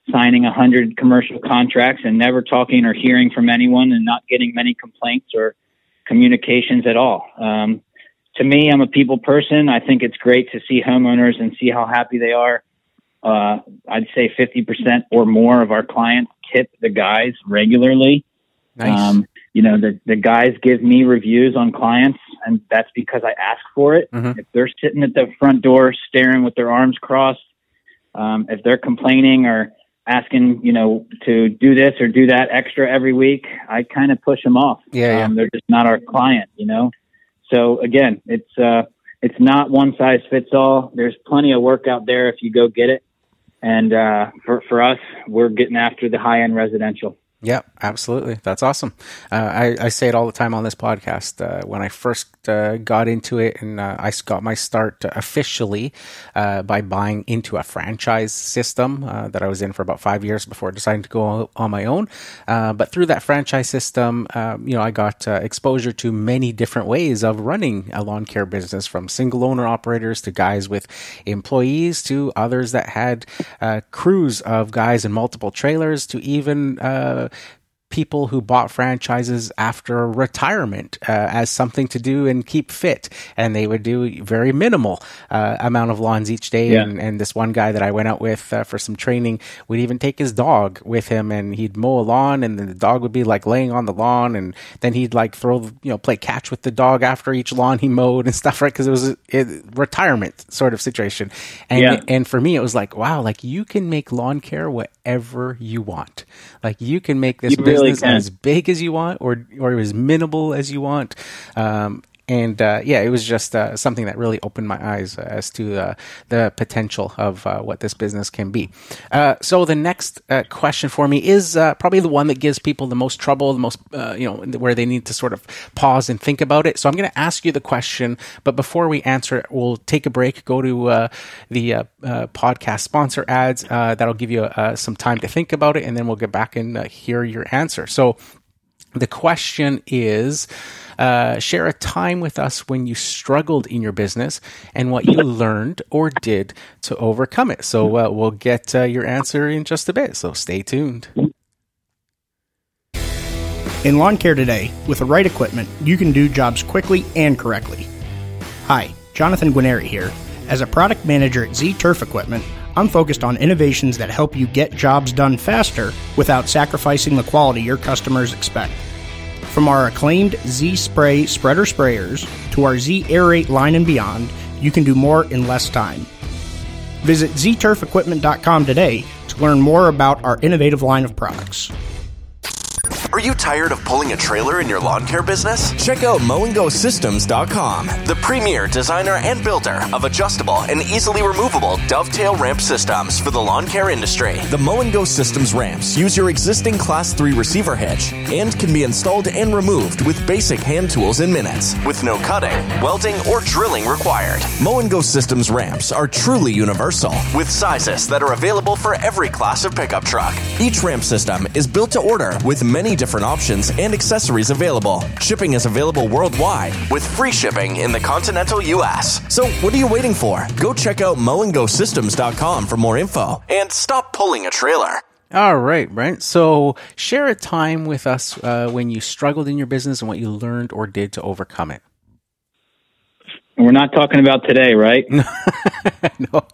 signing a hundred commercial contracts and never talking or hearing from anyone and not getting many complaints or communications at all. Um, to me, I'm a people person. I think it's great to see homeowners and see how happy they are. Uh, I'd say fifty percent or more of our clients tip the guys regularly. Nice. Um, you know, the, the guys give me reviews on clients, and that's because I ask for it. Mm-hmm. If they're sitting at the front door staring with their arms crossed, um, if they're complaining or asking, you know, to do this or do that extra every week, I kind of push them off. Yeah, yeah. Um, they're just not our client, you know? So again, it's, uh, it's not one size fits all. There's plenty of work out there if you go get it. And, uh, for, for us, we're getting after the high end residential. Yeah, absolutely. That's awesome. Uh, I, I say it all the time on this podcast. Uh, when I first uh, got into it, and uh, I got my start officially uh, by buying into a franchise system uh, that I was in for about five years before deciding to go on my own. Uh, but through that franchise system, um, you know, I got uh, exposure to many different ways of running a lawn care business, from single owner operators to guys with employees to others that had uh, crews of guys in multiple trailers to even uh, people who bought franchises after retirement uh, as something to do and keep fit. And they would do very minimal uh, amount of lawns each day. Yeah. And, and this one guy that I went out with uh, for some training would even take his dog with him, and he'd mow a lawn, and then the dog would be like laying on the lawn, and then he'd like throw, you know, play catch with the dog after each lawn he mowed and stuff, right? Because it was a, a retirement sort of situation. And, Yeah. and for me, it was like, wow, like you can make lawn care whatever you want. Like you can make this You really business can. as big as you want, or or as minimal as you want. Um, and uh, yeah, it was just uh, something that really opened my eyes as to uh, the potential of uh, what this business can be. Uh, so the next uh, question for me is uh, probably the one that gives people the most trouble, the most, uh, you know, where they need to sort of pause and think about it. So I'm going to ask you the question, but before we answer it, we'll take a break, go to uh, the uh, uh, podcast sponsor ads. Uh, that'll give you uh, some time to think about it, and then we'll get back and uh, hear your answer. So the question is, uh, share a time with us when you struggled in your business and what you learned or did to overcome it. So uh, we'll get uh, your answer in just a bit. So stay tuned. In lawn care today, with the right equipment, you can do jobs quickly and correctly. Hi, Jonathan Guineri here. As a product manager at Z Turf Equipment, I'm focused on innovations that help you get jobs done faster without sacrificing the quality your customers expect. From our acclaimed Z Spray spreader sprayers to our Z Aerate line and beyond, you can do more in less time. Visit z turf equipment dot com today to learn more about our innovative line of products. Are you tired of pulling a trailer in your lawn care business? Check out mow and go systems dot com, the premier designer and builder of adjustable and easily removable dovetail ramp systems for the lawn care industry. The Mow and Go Systems ramps use your existing Class three receiver hitch and can be installed and removed with basic hand tools in minutes, with no cutting, welding, or drilling required. Mow and Go Systems ramps are truly universal, with sizes that are available for every class of pickup truck. Each ramp system is built to order with many different options and accessories available. Shipping is available worldwide with free shipping in the continental U S. So what are you waiting for? Go check out mow and go systems dot com for more info and stop pulling a trailer. All right, Brent. So share a time with us uh, when you struggled in your business and what you learned or did to overcome it. We're not talking about today, right? No.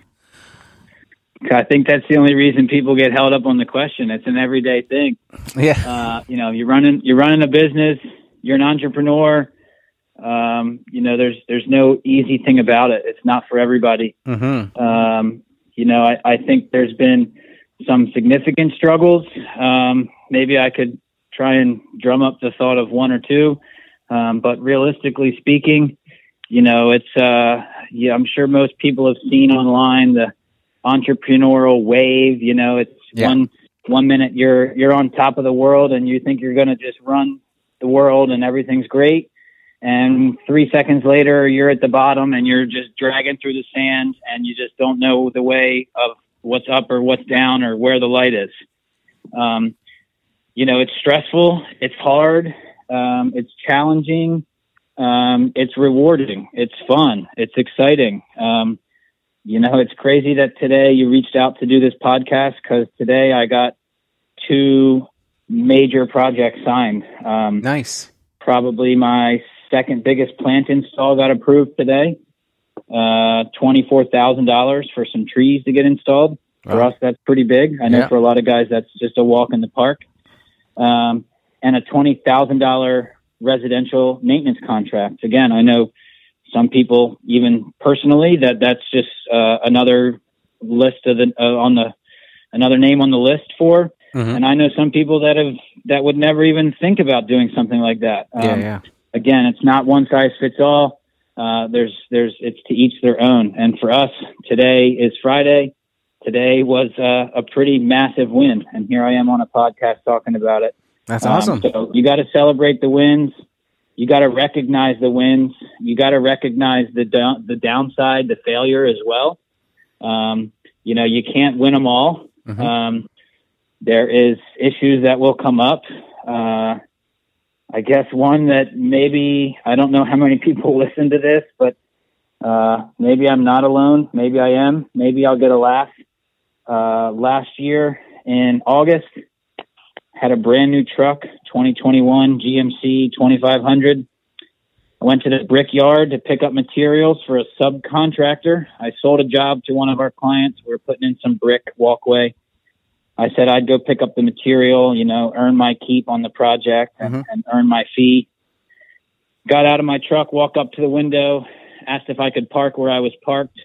I think that's the only reason people get held up on the question. It's an everyday thing. Yeah. Uh, you know, you're running, you're running a business, you're an entrepreneur. Um, you know, there's, there's no easy thing about it. It's not for everybody. Mm-hmm. Um, you know, I, I think there's been some significant struggles. Um, maybe I could try and drum up the thought of one or two. Um, but realistically speaking, you know, it's, uh, yeah, I'm sure most people have seen online the entrepreneurial wave. You know, it's Yeah. one, one minute you're, you're on top of the world and you think you're going to just run the world and everything's great. And three seconds later, you're at the bottom and you're just dragging through the sand and you just don't know the way of what's up or what's down or where the light is. Um, you know, it's stressful. It's hard. Um, it's challenging. Um, it's rewarding. It's fun. It's exciting. Um, you know, it's crazy that today you reached out to do this podcast, because today I got two major projects signed. Um, nice. Probably my second biggest plant install got approved today. Uh, twenty-four thousand dollars for some trees to get installed. Wow. For us, that's pretty big. I know yeah. for a lot of guys, that's just a walk in the park. Um, and a twenty thousand dollars residential maintenance contract. Again, I know some people, even personally, that that's just uh, another list of the uh, on the another name on the list for. Mm-hmm. And I know some people that have that would never even think about doing something like that. Um, yeah, yeah. Again, it's not one size fits all. Uh, there's there's it's to each their own. And for us, today is Friday. Today was uh, a pretty massive win, and here I am on a podcast talking about it. That's awesome. Um, so you got to celebrate the wins. You got to recognize the wins. You got to recognize the do- the downside, the failure as well. Um, you know, you can't win them all. Mm-hmm. Um, there is issues that will come up. Uh, I guess one that maybe, I don't know how many people listen to this, but uh, maybe I'm not alone. Maybe I am. Maybe I'll get a laugh. Uh, last year in August, had a brand new truck, twenty twenty-one G M C twenty-five hundred. I went to the Brickyard to pick up materials for a subcontractor. I sold a job to one of our clients. We were putting in some brick walkway. I said I'd go pick up the material, you know, earn my keep on the project and, mm-hmm. and earn my fee. Got out of my truck, walked up to the window, asked if I could park where I was parked.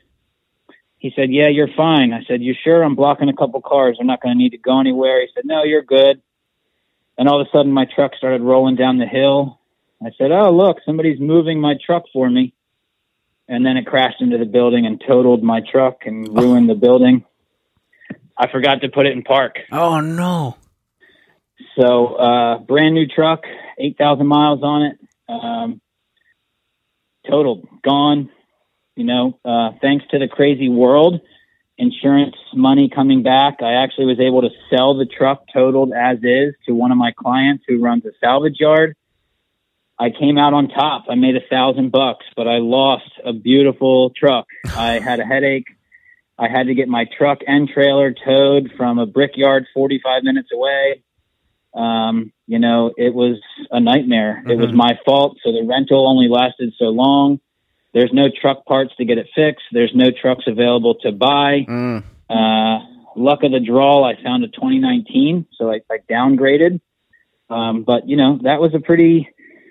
He said, yeah, you're fine. I said, you sure? I'm blocking a couple cars. I'm not going to need to go anywhere. He said, no, you're good. And all of a sudden my truck started rolling down the hill. I said, oh, look, somebody's moving my truck for me. And then it crashed into the building and totaled my truck and ruined oh. the building. I forgot to put it in park. Oh, no. So, uh, brand new truck, eight thousand miles on it. Um, totaled, gone. You know, uh, thanks to the crazy world, insurance money coming back, I actually was able to sell the truck totaled as is to one of my clients who runs a salvage yard. I came out on top. I made a thousand bucks, but I lost a beautiful truck. I had a headache. I had to get my truck and trailer towed from a Brickyard forty-five minutes away. Um, you know, it was a nightmare. Mm-hmm. It was my fault. So the rental only lasted so long. There's no truck parts to get it fixed. There's no trucks available to buy. Mm. Uh, luck of the draw, I found a twenty nineteen, so I, I downgraded. Um, but you know, that was a pretty,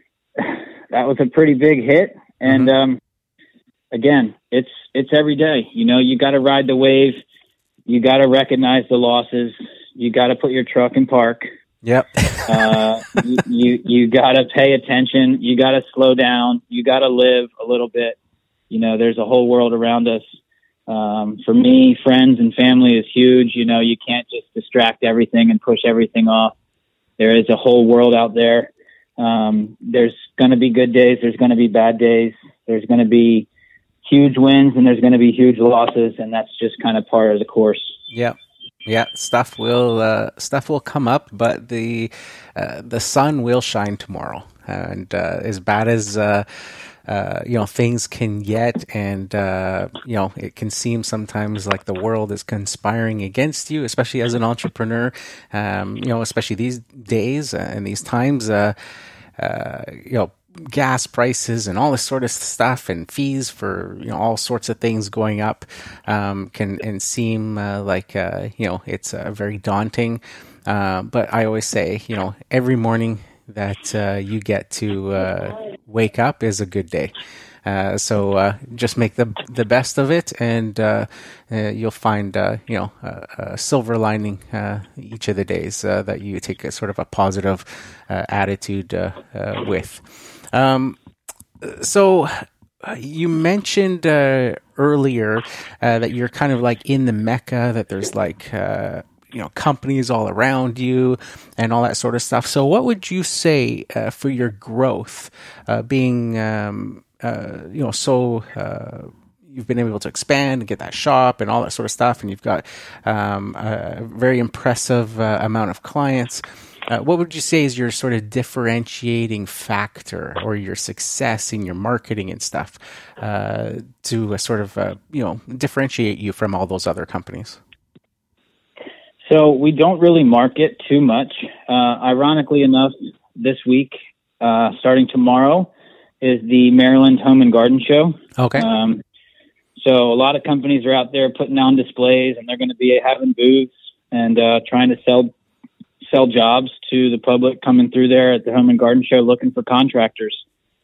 that was a pretty big hit. And mm-hmm. um, again, it's it's every day. You know, you got to ride the wave. You got to recognize the losses. You got to put your truck in park. Yep. uh, you, you, you gotta pay attention. You gotta slow down. You gotta live a little bit. You know, there's a whole world around us. Um, for me, friends and family is huge. You know, you can't just distract everything and push everything off. There is a whole world out there. Um, there's going to be good days. There's going to be bad days. There's going to be huge wins and there's going to be huge losses. And that's just kind of part of the course. Yep. Yeah, stuff will uh, stuff will come up, but the uh, the sun will shine tomorrow. And uh, as bad as uh, uh, you know things can get, and uh, you know it can seem sometimes like the world is conspiring against you, especially as an entrepreneur. Um, you know, especially these days uh, and these times. Uh, uh, you know. Gas prices and all this sort of stuff and fees for, you know, all sorts of things going up um, can and seem uh, like, uh, you know, it's uh, very daunting. Uh, but I always say, you know, every morning that uh, you get to uh, wake up is a good day. Uh, so uh, just make the the best of it, and uh, uh, you'll find uh, you know a, a silver lining uh, each of the days uh, that you take a sort of a positive uh, attitude uh, uh, with. Um, so uh, you mentioned uh, earlier uh, that you're kind of like in the Mecca, that there's like uh, you know companies all around you and all that sort of stuff. So what would you say uh, for your growth, uh, being um, Uh, you know, so uh, you've been able to expand and get that shop and all that sort of stuff, and you've got um, a very impressive uh, amount of clients. Uh, what would you say is your sort of differentiating factor or your success in your marketing and stuff uh, to uh, sort of, uh, you know, differentiate you from all those other companies? So we don't really market too much. Uh, ironically enough, this week, uh, starting tomorrow, is the Maryland Home and Garden Show. Okay. Um, so a lot of companies are out there putting on displays, and they're going to be having booths and uh, trying to sell sell jobs to the public coming through there at the Home and Garden Show looking for contractors.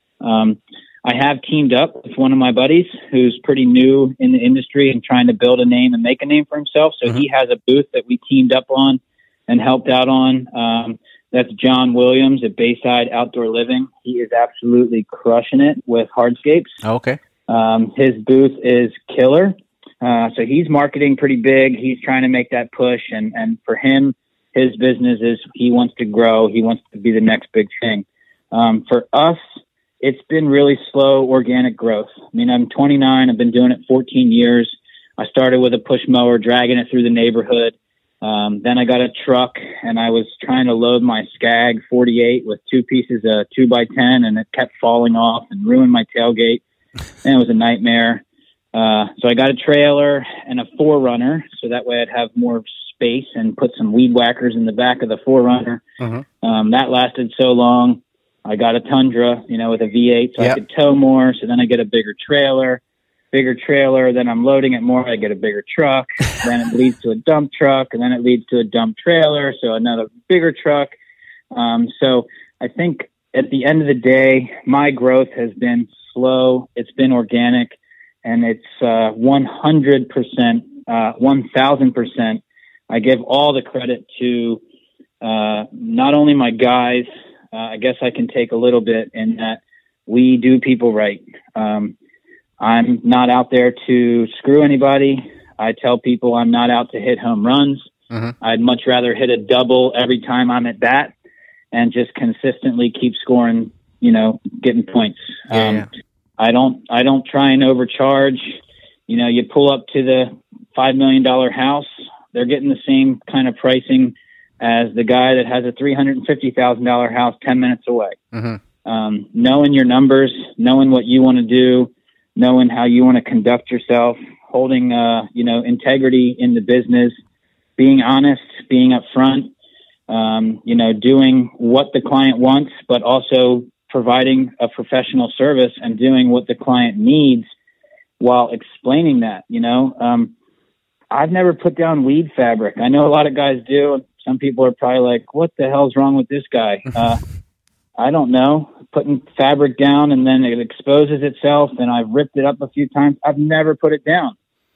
Um, I have teamed up with one of my buddies who's pretty new in the industry and trying to build a name and make a name for himself. So mm-hmm. he has a booth that we teamed up on and helped out on. Um, that's John Williams at Bayside Outdoor Living. He is absolutely crushing it with hardscapes. Oh, okay. Um, his booth is killer. Uh, so he's marketing pretty big. He's trying to make that push. And, and for him, his business is he wants to grow. He wants to be the next big thing. Um, for us, it's been really slow organic growth. I mean, I'm twenty-nine. I've been doing it fourteen years. I started with a push mower, dragging it through the neighborhood. Um, then I got a truck, and I was trying to load my Skag forty-eight with two pieces of two by ten, and it kept falling off and ruined my tailgate. And it was a nightmare. Uh, so I got a trailer and a four runner, so that way I'd have more space and put some weed whackers in the back of the four runner. Mm-hmm. Um, that lasted so long. I got a Tundra, you know, with a V eight, so yep. I could tow more. So then I get a bigger trailer, bigger trailer. Then I'm loading it more. I get a bigger truck. Then it leads to a dump truck, and then it leads to a dump trailer. So another bigger truck. Um, so I think at the end of the day, my growth has been slow. It's been organic, and it's uh, one hundred percent, uh, one thousand percent. I give all the credit to uh, not only my guys. Uh, I guess I can take a little bit in that we do people right. Um, I'm not out there to screw anybody. I tell people I'm not out to hit home runs. Mm-hmm. I'd much rather hit a double every time I'm at bat and just consistently keep scoring, you know, getting points. Yeah, um, yeah. I don't, I don't try and overcharge. You know, you pull up to the five million dollars house, they're getting the same kind of pricing as the guy that has a three hundred fifty thousand dollars house ten minutes away. Mm-hmm. Um, knowing your numbers, knowing what you want to do, knowing how you want to conduct yourself, holding, uh, you know, integrity in the business, being honest, being upfront, um, you know, doing what the client wants, but also providing a professional service and doing what the client needs while explaining that, you know. Um, I've never put down weed fabric. I know a lot of guys do. Some people are probably like, what the hell's wrong with this guy? Uh, I don't know. Putting fabric down and then it exposes itself, and I've ripped it up a few times. I've never put it down.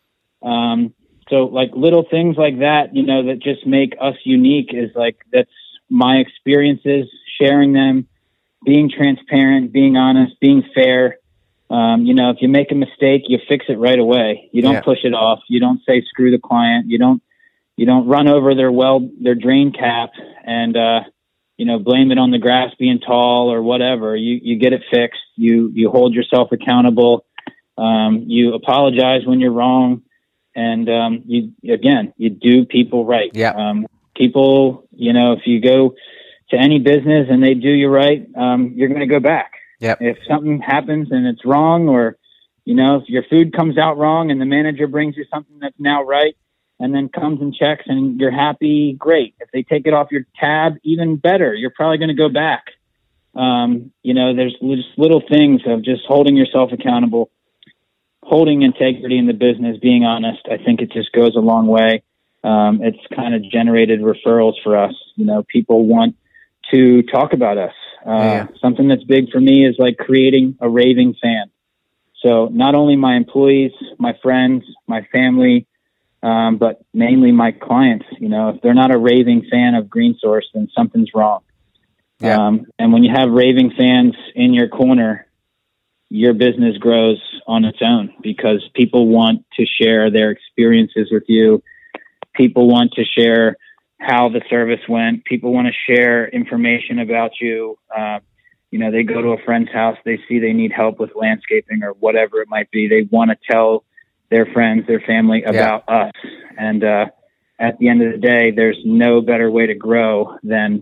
Um, so like little things like that, you know, that just make us unique is like, that's my experiences, sharing them, being transparent, being honest, being fair. Um, you know, if you make a mistake, you fix it right away. You don't yeah. push it off. You don't say, screw the client. You don't, You don't run over their well, their drain cap and, uh, you know, blame it on the grass being tall or whatever. You, you get it fixed. You, you hold yourself accountable. Um, you apologize when you're wrong. And, um, you, again, you do people right. Yeah. Um, people, you know, if you go to any business and they do you right, um, you're going to go back. Yep. If something happens and it's wrong, or, you know, if your food comes out wrong and the manager brings you something that's now right, and then comes and checks and you're happy, great. If they take it off your tab, even better. You're probably going to go back. Um, you know, there's just little things of just holding yourself accountable, holding integrity in the business, being honest. I think it just goes a long way. Um, it's kind of generated referrals for us. You know, people want to talk about us. Uh, yeah. Something that's big for me is like creating a raving fan. So not only my employees, my friends, my family, Um, but mainly my clients. You know, if they're not a raving fan of Green Source, then something's wrong. Yeah. Um, and when you have raving fans in your corner, your business grows on its own because people want to share their experiences with you. People want to share how the service went. People want to share information about you. Uh, you know, they go to a friend's house, they see they need help with landscaping or whatever it might be. They want to tell their friends, their family about yeah. us. And uh, at the end of the day, there's no better way to grow than,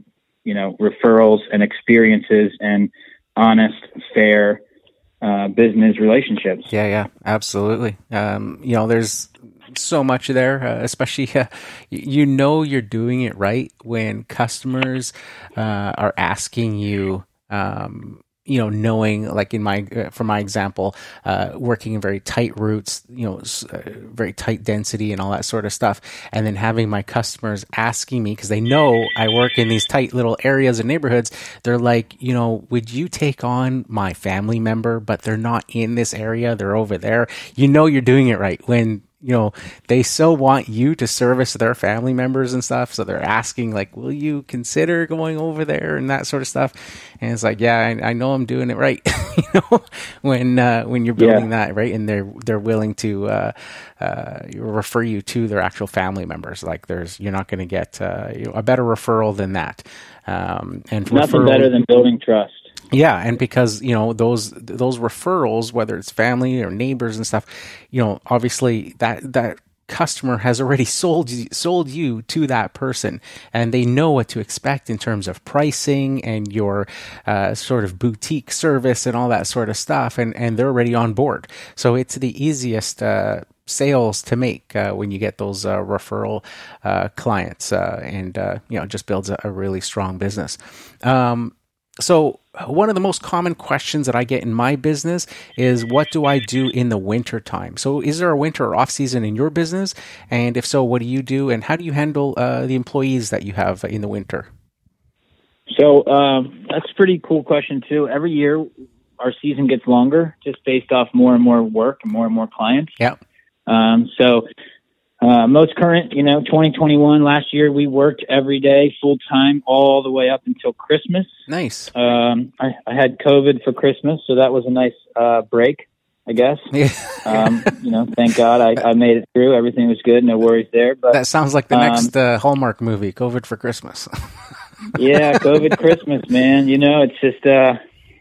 you know, referrals and experiences and honest, fair uh, business relationships. Yeah, yeah, absolutely. Um, you know, there's so much there, uh, especially, uh, you know, you're doing it right when customers uh, are asking you, um, you know, knowing, like in my, uh, for my example, uh, working in very tight routes, you know, uh, very tight density and all that sort of stuff. And then having my customers asking me, because they know I work in these tight little areas and neighborhoods, they're like, you know, would you take on my family member, but they're not in this area, they're over there. You know, you're doing it right when, you know, they so want you to service their family members and stuff. So they're asking, like, will you consider going over there and that sort of stuff? And it's like, yeah, I, I know I'm doing it right. you know, when, uh, when you're building yeah. that, right. And they're, they're willing to, uh, uh, refer you to their actual family members. Like there's, you're not going to get, uh, you know, a better referral than that. Um, and nothing referral, better than building trust. Yeah, and because, you know, those those referrals, whether it's family or neighbors and stuff, you know, obviously that that customer has already sold you, sold you to that person, and they know what to expect in terms of pricing and your uh, sort of boutique service and all that sort of stuff, and, and they're already on board. So it's the easiest uh, sales to make uh, when you get those uh, referral uh, clients, uh, and, uh, you know, it just builds a, a really strong business. Um, So one of the most common questions that I get in my business is, what do I do in the winter time? So is there a winter or off season in your business? And if so, what do you do? And how do you handle uh, the employees that you have in the winter? So um, that's a pretty cool question too. Every year our season gets longer just based off more and more work and more and more clients. Yeah. Um, so Uh, most current, you know, twenty twenty-one, last year, we worked every day full time all the way up until Christmas. Nice. Um, I, I had COVID for Christmas, so that was a nice uh, break, I guess. Yeah. um, you know, thank God I, I made it through. Everything was good. No worries there. But that sounds like the um, next uh, Hallmark movie, COVID for Christmas. Yeah, COVID Christmas, man. You know, it's just, uh,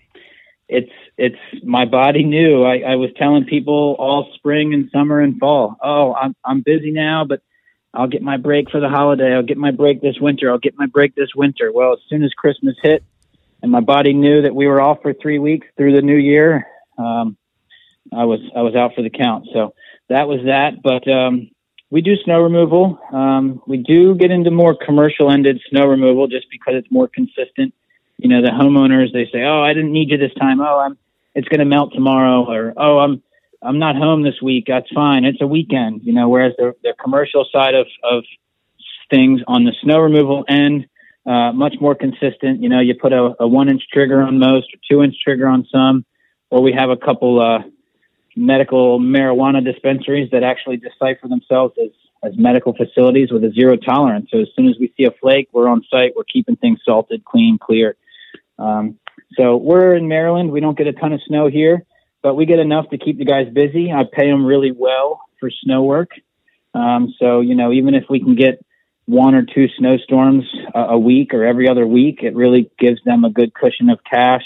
it's, it's my body knew. I, I was telling people all spring and summer and fall, oh, I'm I'm busy now, but I'll get my break for the holiday. I'll get my break this winter. I'll get my break this winter. Well, as soon as Christmas hit and my body knew that we were off for three weeks through the new year, um, I was I was out for the count. So that was that. But um, we do snow removal. Um, we do get into more commercial-ended snow removal just because it's more consistent. You know, the homeowners, they say, oh, I didn't need you this time. Oh, I'm it's going to melt tomorrow, or, oh, I'm, I'm not home this week. That's fine. It's a weekend, you know, whereas the, the commercial side of, of things on the snow removal end, uh, much more consistent. You know, you put a, a one inch trigger on most, or two inch trigger on some, or we have a couple, uh, medical marijuana dispensaries that actually decipher themselves as, as medical facilities with a zero tolerance. So as soon as we see a flake, we're on site. We're keeping things salted, clean, clear. Um, So we're in Maryland. We don't get a ton of snow here, but we get enough to keep the guys busy. I pay them really well for snow work. Um, so, you know, even if we can get one or two snowstorms a, a week or every other week, it really gives them a good cushion of cash.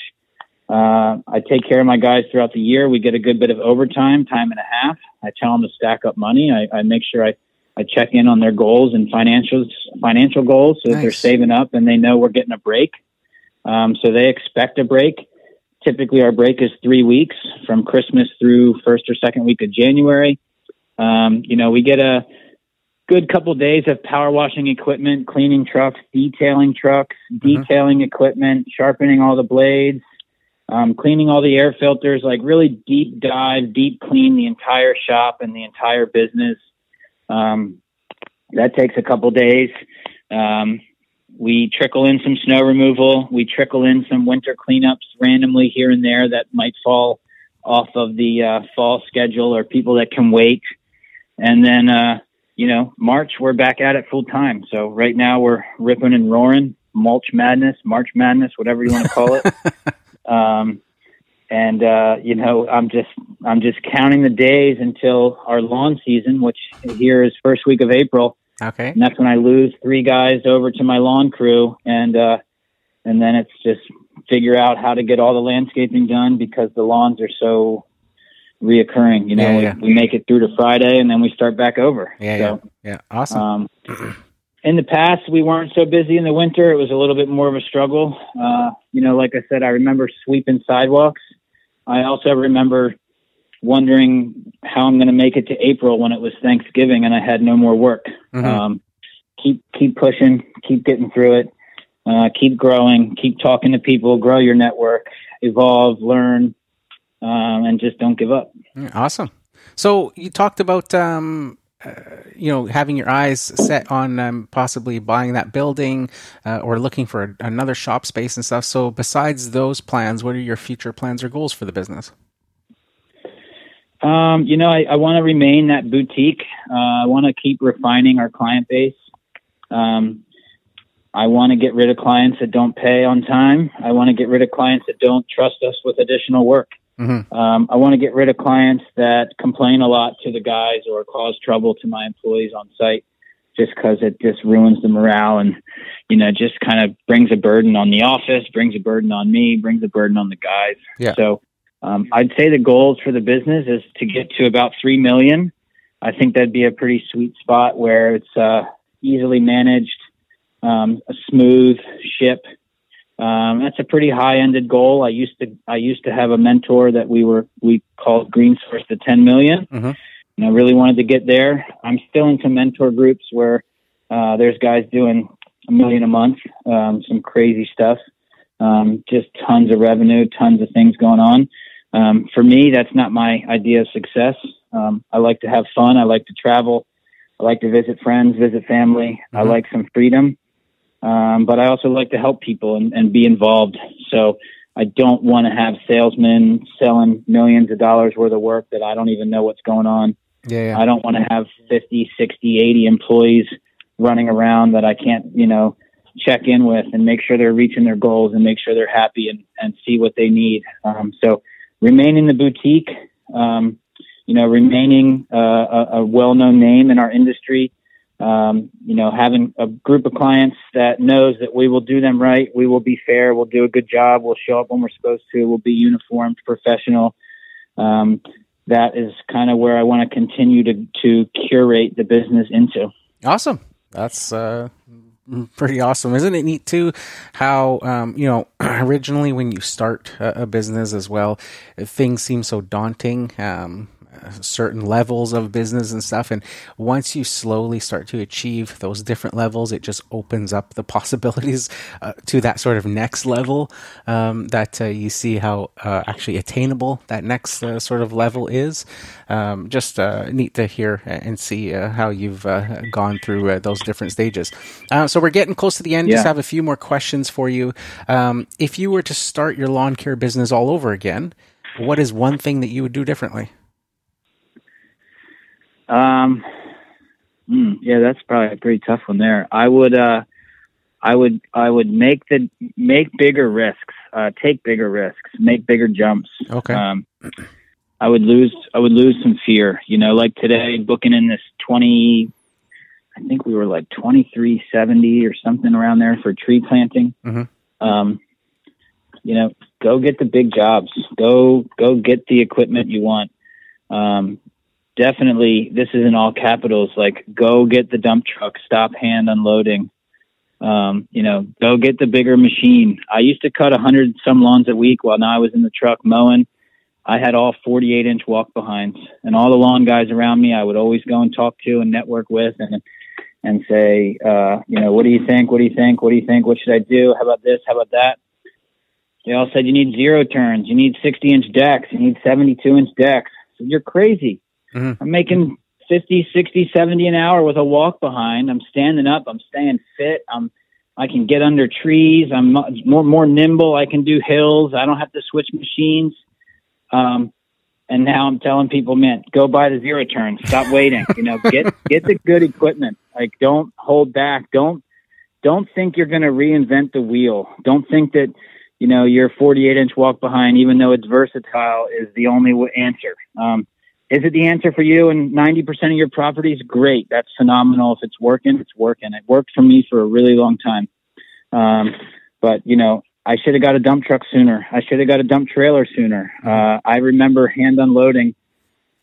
Uh, I take care of my guys throughout the year. We get a good bit of overtime, time and a half. I tell them to stack up money. I, I make sure I, I check in on their goals and financials, financial goals so that nice. They're saving up and they know we're getting a break. Um, so they expect a break. Typically our break is three weeks from Christmas through first or second week of January. Um, you know, we get a good couple days of power washing equipment, cleaning trucks, detailing trucks, mm-hmm. detailing equipment, sharpening all the blades, um, cleaning all the air filters, like really deep dive, deep clean the entire shop and the entire business. Um, that takes a couple days. Um, We trickle in some snow removal. We trickle in some winter cleanups randomly here and there that might fall off of the uh, fall schedule or people that can wait. And then, uh, you know, March, we're back at it full time. So right now we're ripping and roaring, mulch madness, March madness, whatever you want to call it. um, and, uh, you know, I'm just, I'm just counting the days until our lawn season, which here is first week of April. Okay. And that's when I lose three guys over to my lawn crew. And, uh, and then it's just figure out how to get all the landscaping done because the lawns are so reoccurring. You know, yeah, yeah. We, we make it through to Friday and then we start back over. Yeah. so, yeah. Yeah. Awesome. Um, in the past, we weren't so busy in the winter. It was a little bit more of a struggle. Uh, you know, like I said, I remember sweeping sidewalks. I also remember wondering how I'm going to make it to April when it was Thanksgiving and I had no more work. Mm-hmm. Um, keep keep pushing, keep getting through it, uh, keep growing, keep talking to people, grow your network, evolve, learn, um, and just don't give up. Awesome. So you talked about, um, uh, you know, having your eyes set on um, possibly buying that building uh, or looking for a, another shop space and stuff. So besides those plans, what are your future plans or goals for the business? Um, you know, I, I want to remain that boutique. Uh, I want to keep refining our client base. Um, I want to get rid of clients that don't pay on time. I want to get rid of clients that don't trust us with additional work. Mm-hmm. Um, I want to get rid of clients that complain a lot to the guys or cause trouble to my employees on site just because it just ruins the morale and, you know, just kind of brings a burden on the office, brings a burden on me, brings a burden on the guys. Yeah. So um, I'd say the goals for the business is to get to about three million. I think that'd be a pretty sweet spot where it's uh, easily managed, um, a smooth ship. Um, that's a pretty high-ended goal. I used to I used to have a mentor that we were we called Green Source to ten million, mm-hmm. and I really wanted to get there. I'm still into mentor groups where uh, there's guys doing a million a month, um, some crazy stuff, um, just tons of revenue, tons of things going on. Um, for me, that's not my idea of success. Um, I like to have fun. I like to travel. I like to visit friends, visit family. Mm-hmm. I like some freedom. Um, but I also like to help people and, and be involved. So I don't want to have salesmen selling millions of dollars worth of work that I don't even know what's going on. Yeah, yeah. I don't want to have fifty, sixty, eighty employees running around that I can't, you know, check in with and make sure they're reaching their goals and make sure they're happy and, and see what they need. Um, so remaining the boutique, um, you know, remaining uh, a, a well-known name in our industry. Um, you know, having a group of clients that knows that we will do them right. We will be fair. We'll do a good job. We'll show up when we're supposed to. We'll be uniformed, professional. Um, that is kind of where I want to continue to, to curate the business into. Awesome. That's, uh, pretty awesome. Isn't it neat too how, um, you know, originally when you start a, a business as well, things seem so daunting. Um, certain levels of business and stuff, and once you slowly start to achieve those different levels, it just opens up the possibilities uh, to that sort of next level, um, that uh, you see how uh, actually attainable that next uh, sort of level is. Um, just uh, neat to hear and see uh, how you've uh, gone through uh, those different stages. Uh, so we're getting close to the end. Yeah. Just have a few more questions for you. Um, if you were to start your lawn care business all over again, what is one thing that you would do differently? Um, mm, yeah, that's probably a pretty tough one there. I would, uh, I would, I would make the, make bigger risks, uh, take bigger risks, make bigger jumps. Okay. Um, I would lose, I would lose some fear, you know, like today booking in this twenty, I think we were like twenty-three seventy or something around there for tree planting. Mm-hmm. Um, you know, go get the big jobs, go, go get the equipment you want. Um, Definitely, this is in all capitals, like go get the dump truck, stop hand unloading, um, you know, go get the bigger machine. I used to cut a hundred some lawns a week while now I was in the truck mowing. I had all forty-eight inch walk behinds and all the lawn guys around me I would always go and talk to and network with and and say, uh, you know, what do you think? What do you think? What do you think? What should I do? How about this? How about that? They all said, you need zero turns. You need sixty inch decks. You need seventy-two inch decks. So you're crazy. Mm-hmm. I'm making fifty, sixty, seventy an hour with a walk behind. I'm standing up. I'm staying fit. I'm, I can get under trees. I'm more, more nimble. I can do hills. I don't have to switch machines. Um, and now I'm telling people, man, go buy the zero turn. Stop waiting. You know, get, get the good equipment. Like, don't hold back. Don't, don't think you're going to reinvent the wheel. Don't think that, you know, your forty-eight inch walk behind, even though it's versatile, is the only answer. Um, Is it the answer for you and ninety percent of your properties? Great. That's phenomenal. If it's working, it's working. It worked for me for a really long time. Um, but, you know, I should have got a dump truck sooner. I should have got a dump trailer sooner. Uh, I remember hand unloading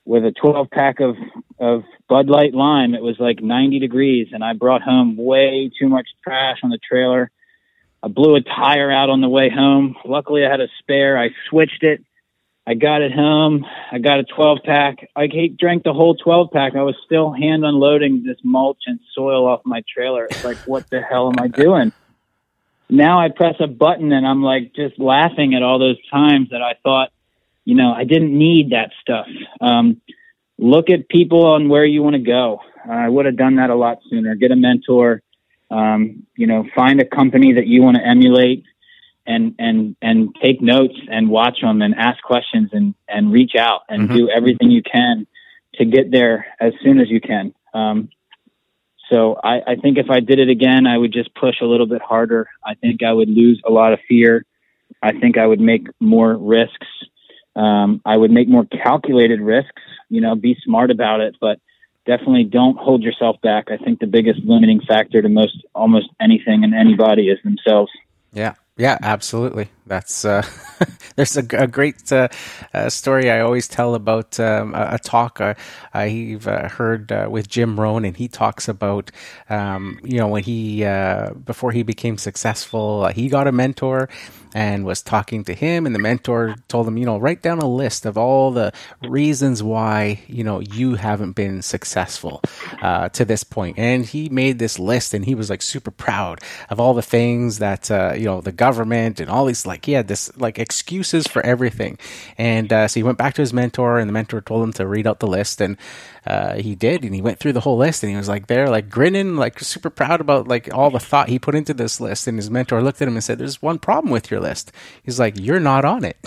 with a twelve pack of, of Bud Light Lime. It was like ninety degrees, and I brought home way too much trash on the trailer. I blew a tire out on the way home. Luckily, I had a spare. I switched it. I got it home. I got a twelve pack. I drank the whole twelve pack. I was still hand unloading this mulch and soil off my trailer. It's like, what the hell am I doing? Now I press a button and I'm like just laughing at all those times that I thought, you know, I didn't need that stuff. Um, look at people on where you want to go. Uh, I would have done that a lot sooner. Get a mentor, um, you know, find a company that you want to emulate. And, and, and take notes and watch them and ask questions and, and reach out and mm-hmm. do everything you can to get there as soon as you can. Um, so I, I think if I did it again, I would just push a little bit harder. I think I would lose a lot of fear. I think I would make more risks. Um, I would make more calculated risks, you know, be smart about it, but definitely don't hold yourself back. I think the biggest limiting factor to most, almost anything and anybody is themselves. Yeah. Yeah, absolutely. That's uh, there's a, a great uh, uh, story I always tell about um, a, a talk uh, I've uh, heard uh, with Jim Rohn, and he talks about um, you know when he uh, before he became successful, uh, he got a mentor and was talking to him, and the mentor told him, you know, write down a list of all the reasons why, you know, you haven't been successful uh, to this point. And he made this list, and he was like super proud of all the things that uh, you know the government and all these, like he had this like excuses for everything. And uh, so he went back to his mentor, and the mentor told him to read out the list, and uh, he did, and he went through the whole list, and he was like there, like grinning, like super proud about like all the thought he put into this list. And his mentor looked at him and said, "There's one problem with your list." He's like, "You're not on it."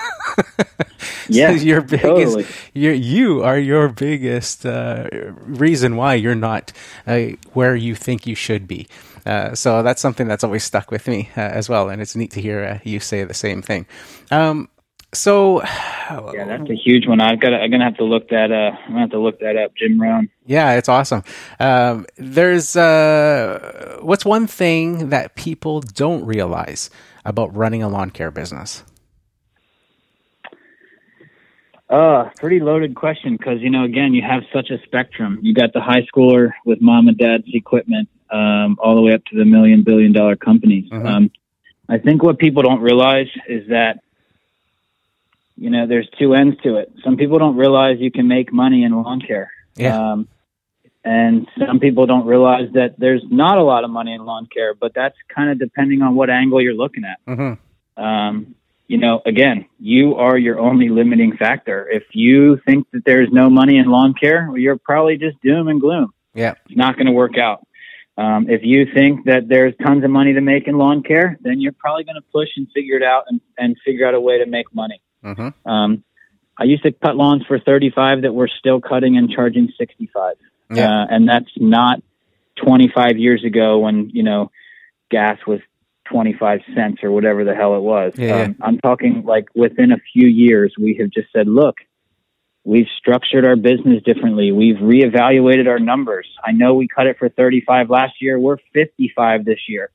Yeah, so your biggest, totally. you you are your biggest uh, reason why you're not uh, where you think you should be. Uh, so that's something that's always stuck with me uh, as well, and it's neat to hear uh, you say the same thing. Um, so yeah, that's a huge one. I've got. To, I'm gonna have to look that. Uh, I'm gonna have to look that up, Jim Rohn. Yeah, it's awesome. Um, there's uh, what's one thing that people don't realize about running a lawn care business? Uh, pretty loaded question because, you know, again, you have such a spectrum. You got the high schooler with mom and dad's equipment, um, all the way up to the million, billion dollar companies. Mm-hmm. Um, I think what people don't realize is that, you know, there's two ends to it. Some people don't realize you can make money in lawn care. Yeah. Um, and some people don't realize that there's not a lot of money in lawn care, but that's kind of depending on what angle you're looking at. Mm-hmm. Um, you know, again, you are your only limiting factor. If you think that there's no money in lawn care, well, you're probably just doom and gloom. Yeah. It's not going to work out. Um, if you think that there's tons of money to make in lawn care, then you're probably going to push and figure it out and, and figure out a way to make money. Mm-hmm. Um, I used to cut lawns for thirty-five that we're still cutting and charging sixty-five. Yeah. Uh, and that's not twenty-five years ago when, you know, gas was twenty-five cents or whatever the hell it was. Yeah. Um, I'm talking like within a few years, we have just said, look, we've structured our business differently. We've reevaluated our numbers. I know we cut it for thirty-five last year. We're fifty-five this year.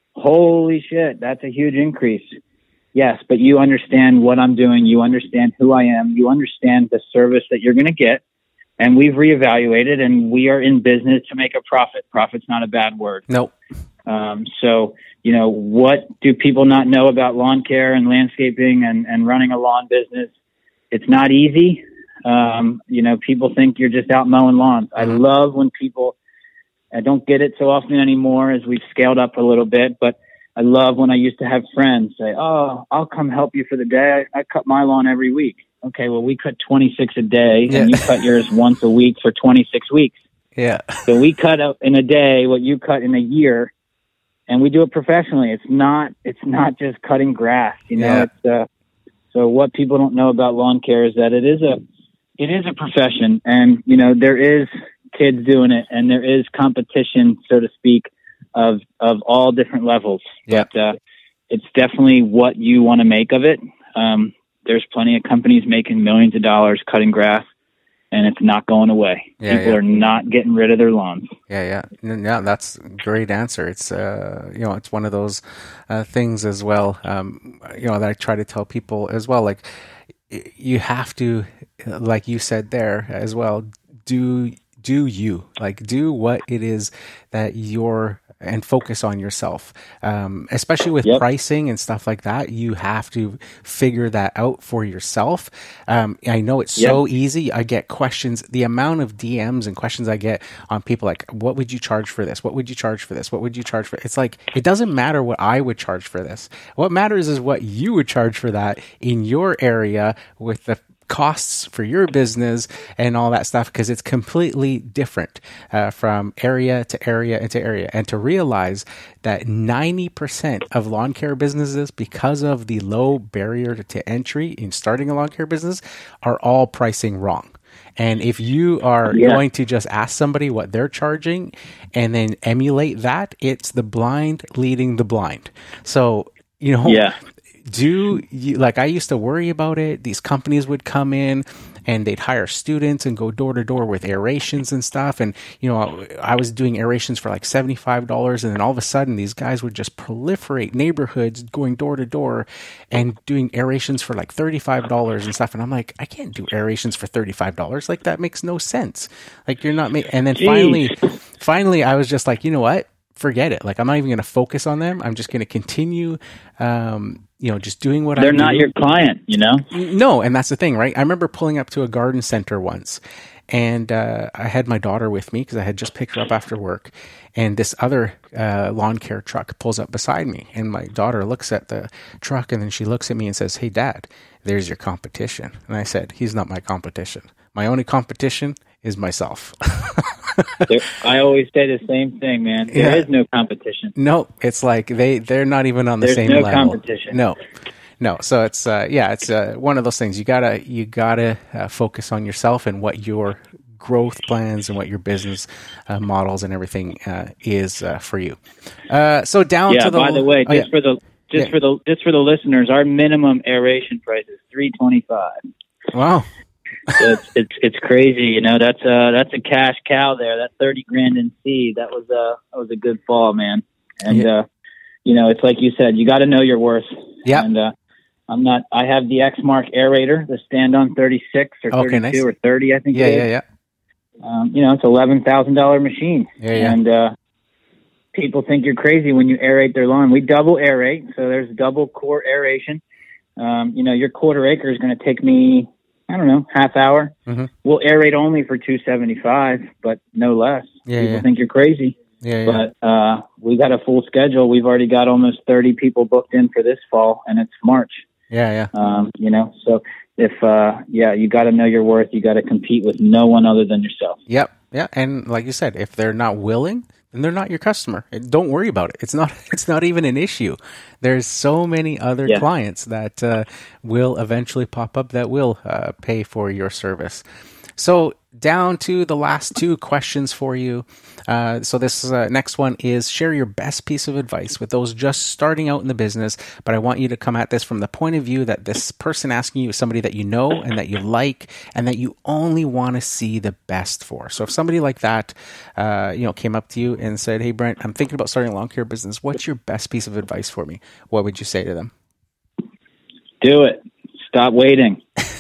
Holy shit. That's a huge increase. Yes. But you understand what I'm doing. You understand who I am. You understand the service that you're going to get. And we've reevaluated, and we are in business to make a profit. Profit's not a bad word. Nope. Um, so, you know, what do people not know about lawn care and landscaping and, and running a lawn business? It's not easy. Um, you know, people think you're just out mowing lawns. I love when people, I don't get it so often anymore as we've scaled up a little bit, but I love when I used to have friends say, oh, I'll come help you for the day. I, I cut my lawn every week. Okay, well, we cut twenty-six a day, yeah. and you cut yours once a week for twenty-six weeks. Yeah. So we cut up in a day what you cut in a year, and we do it professionally. It's not it's not just cutting grass, you know. Yeah. It's uh, so what people don't know about lawn care is that it is a it is a profession, and you know there is kids doing it, and there is competition, so to speak, of of all different levels. Yeah. But uh, it's definitely what you want to make of it. Um, There's plenty of companies making millions of dollars cutting grass, and it's not going away. Yeah, People yeah. are not getting rid of their lawns. Yeah, yeah, yeah. That's a great answer. It's uh, you know, it's one of those uh, things as well. Um, you know, that I try to tell people as well. Like, you have to, like you said there as well, do do you like do what it is that you're and focus on yourself, um, especially with yep. pricing and stuff like that. You have to figure that out for yourself. Um, I know it's yep. so easy. I get questions, the amount of D Ms and questions I get on people like, what would you charge for this? What would you charge for this? What would you charge for? It's like, it doesn't matter what I would charge for this. What matters is what you would charge for that in your area with the costs for your business and all that stuff, because it's completely different uh, from area to area and to area. And to realize that ninety percent of lawn care businesses, because of the low barrier to entry in starting a lawn care business, are all pricing wrong. And if you are yeah. going to just ask somebody what they're charging and then emulate that, it's the blind leading the blind. So, you know, yeah. Do you, like I used to worry about it. These companies would come in and they'd hire students and go door to door with aerations and stuff. And, you know, I was doing aerations for like seventy-five dollars. And then all of a sudden these guys would just proliferate neighborhoods going door to door and doing aerations for like thirty-five dollars and stuff. And I'm like, I can't do aerations for thirty-five dollars. Like that makes no sense. Like you're not making, and then Jeez. finally, finally I was just like, you know what? Forget it. Like I'm not even going to focus on them. I'm just going to continue, um, you know, just doing what I do. They're not your client, you know? No, and that's the thing, right? I remember pulling up to a garden center once, and uh, I had my daughter with me because I had just picked her up after work, and this other uh, lawn care truck pulls up beside me, and my daughter looks at the truck, and then she looks at me and says, "Hey, Dad, there's your competition." And I said, "He's not my competition. My only competition is myself." there, I always say the same thing, man. There yeah. is no competition. No, it's like they, they're not even on the There's same no level. Competition. No, no. So it's, uh, yeah, it's uh, one of those things. You gotta, you gotta uh, focus on yourself and what your growth plans and what your business uh, models and everything uh, is uh, for you. Uh, so down yeah, to the. By the way, oh, just yeah. for the just yeah. for the just for the listeners, our minimum aeration price is three twenty-five. Wow. So it's it's it's crazy, you know. That's uh that's a cash cow there. That thirty grand in seed. That was uh that was a good fall, man. And yeah. uh, you know, it's like you said, you got to know your worth. Yeah. And uh, I'm not. I have the Exmark aerator, the stand-on thirty-six or okay, thirty-two nice. or thirty, I think. Yeah, it yeah, is. yeah. Um, you know, it's eleven thousand dollar machine. Yeah, yeah. And uh, people think you're crazy when you aerate their lawn. We double aerate, so there's double core aeration. Um, you know, your quarter acre is going to take me, I don't know, half hour. Mm-hmm. We'll aerate only for two seventy-five, but no less. Yeah, People yeah. think you're crazy. Yeah, yeah. But uh, we got a full schedule. We've already got almost thirty people booked in for this fall, and it's March. Yeah, yeah. Um, you know, so if, uh, yeah, you got to know your worth. You got to compete with no one other than yourself. Yep. Yeah. And like you said, if they're not willing, then they're not your customer. Don't worry about it. It's not, it's not even an issue. There's so many other yeah. clients that uh, will eventually pop up that will uh, pay for your service. So down to the last two questions for you. Uh, so this uh, next one is share your best piece of advice with those just starting out in the business. But I want you to come at this from the point of view that this person asking you is somebody that you know and that you like and that you only want to see the best for. So if somebody like that, uh, you know, came up to you and said, "Hey, Brent, I'm thinking about starting a lawn care business. What's your best piece of advice for me?" What would you say to them? Do it. Stop waiting.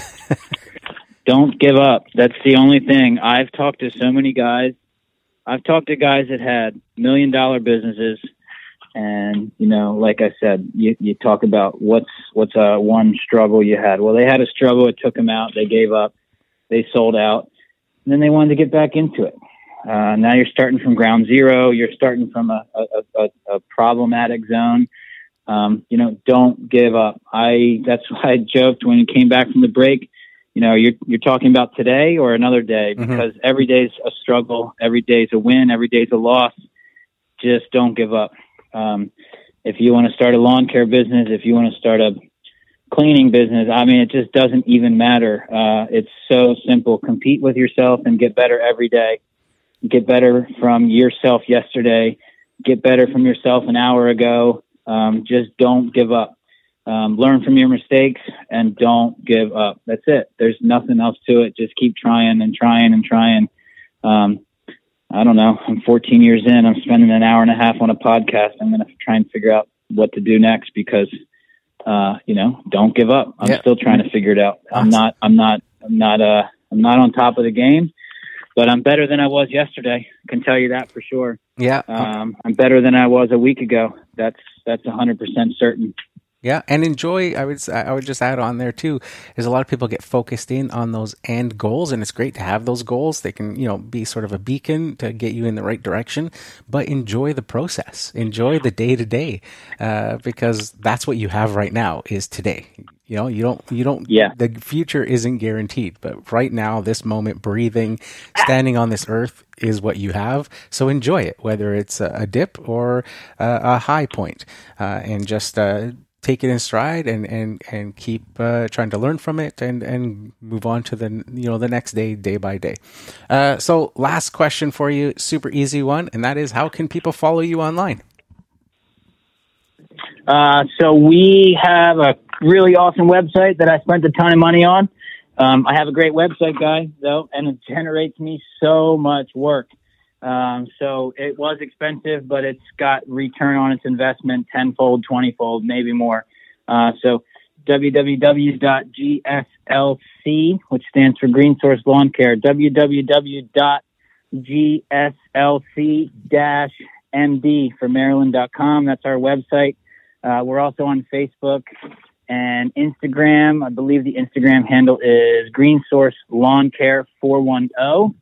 Don't give up. That's the only thing. I've talked to so many guys. I've talked to guys that had million dollar businesses, and you know, like I said, you, you talk about what's what's uh, one struggle you had. Well, they had a struggle. It took them out. They gave up. They sold out, and then they wanted to get back into it. Uh, now you're starting from ground zero. You're starting from a a, a, a problematic zone. Um, you know, don't give up. I that's why I joked when he came back from the break. You know, you're you're talking about today or another day, because mm-hmm. every day's a struggle, every day's a win, every day's a loss. Just don't give up. Um, if you want to start a lawn care business, if you want to start a cleaning business, I mean, it just doesn't even matter. Uh, it's so simple. Compete with yourself and get better every day. Get better from yourself yesterday. Get better from yourself an hour ago. Um, just don't give up. Um, learn from your mistakes and don't give up. That's it. There's nothing else to it. Just keep trying and trying and trying. Um, I don't know. I'm fourteen years in. I'm spending an hour and a half on a podcast. I'm going to try and figure out what to do next, because uh, you know, don't give up. I'm yeah. still trying to figure it out. I'm not, I'm not, I'm not, uh, I'm not on top of the game, but I'm better than I was yesterday. I can tell you that for sure. Yeah. Um, I'm better than I was a week ago. That's, that's a hundred percent certain. Yeah, and enjoy. I would I would just add on there too, is a lot of people get focused in on those end goals, and it's great to have those goals. They can, you know, be sort of a beacon to get you in the right direction. But enjoy the process, enjoy the day to day, because that's what you have right now is today. You know, you don't you don't. Yeah. The future isn't guaranteed, but right now, this moment, breathing, standing on this earth is what you have. So enjoy it, whether it's a dip or a high point, uh, and just. Uh, take it in stride and, and, and keep uh, trying to learn from it and, and move on to the, you know, the next day, day by day. Uh, so last question for you, super easy one. And that is, how can people follow you online? Uh, so we have a really awesome website that I spent a ton of money on. Um, I have a great website guy though, and it generates me so much work. Um, so it was expensive, but it's got return on its investment tenfold, twentyfold, maybe more. Uh, so w w w dot g s l c, which stands for Green Source Lawn Care, w w w dot g s l c dash m d for Maryland dot com. That's our website. Uh, we're also on Facebook and Instagram. I believe the Instagram handle is Green Source Lawn Care four one zero.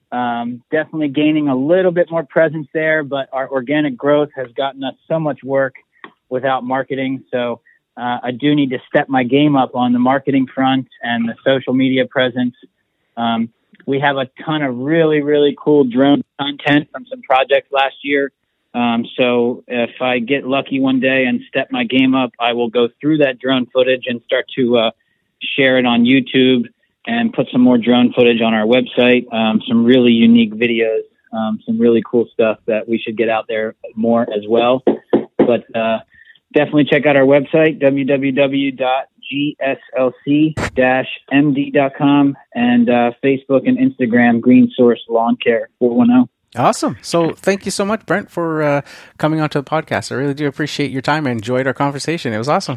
Um, definitely gaining a little bit more presence there, but our organic growth has gotten us so much work without marketing. So uh, I do need to step my game up on the marketing front and the social media presence. Um, we have a ton of really, really cool drone content from some projects last year. Um, so if I get lucky one day and step my game up, I will go through that drone footage and start to uh, share it on YouTube and put some more drone footage on our website, um, some really unique videos, um, some really cool stuff that we should get out there more as well. But uh, definitely check out our website, w w w dot g s l c dash m d dot com, and uh, Facebook and Instagram, Green Source Lawn Care four one zero. Awesome. So thank you so much, Brent, for uh, coming onto the podcast. I really do appreciate your time. I enjoyed our conversation. It was awesome.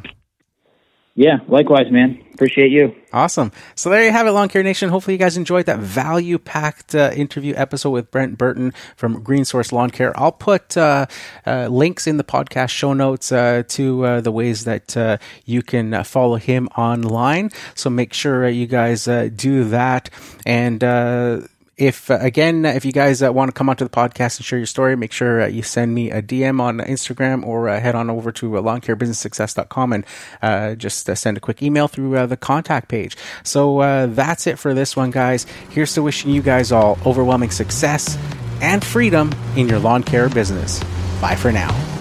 Yeah, likewise, man. Appreciate you. Awesome. So there you have it, Lawn Care Nation. Hopefully you guys enjoyed that value-packed uh, interview episode with Brent Burton from Green Source Lawn Care. I'll put uh, uh, links in the podcast show notes uh, to uh, the ways that uh, you can uh, follow him online. So make sure uh, you guys uh, do that. And uh If, uh, again, if you guys uh, want to come onto the podcast and share your story, make sure uh, you send me a D M on Instagram or uh, head on over to uh, lawn care business success dot com and uh, just uh, send a quick email through uh, the contact page. So uh, that's it for this one, guys. Here's to wishing you guys all overwhelming success and freedom in your lawn care business. Bye for now.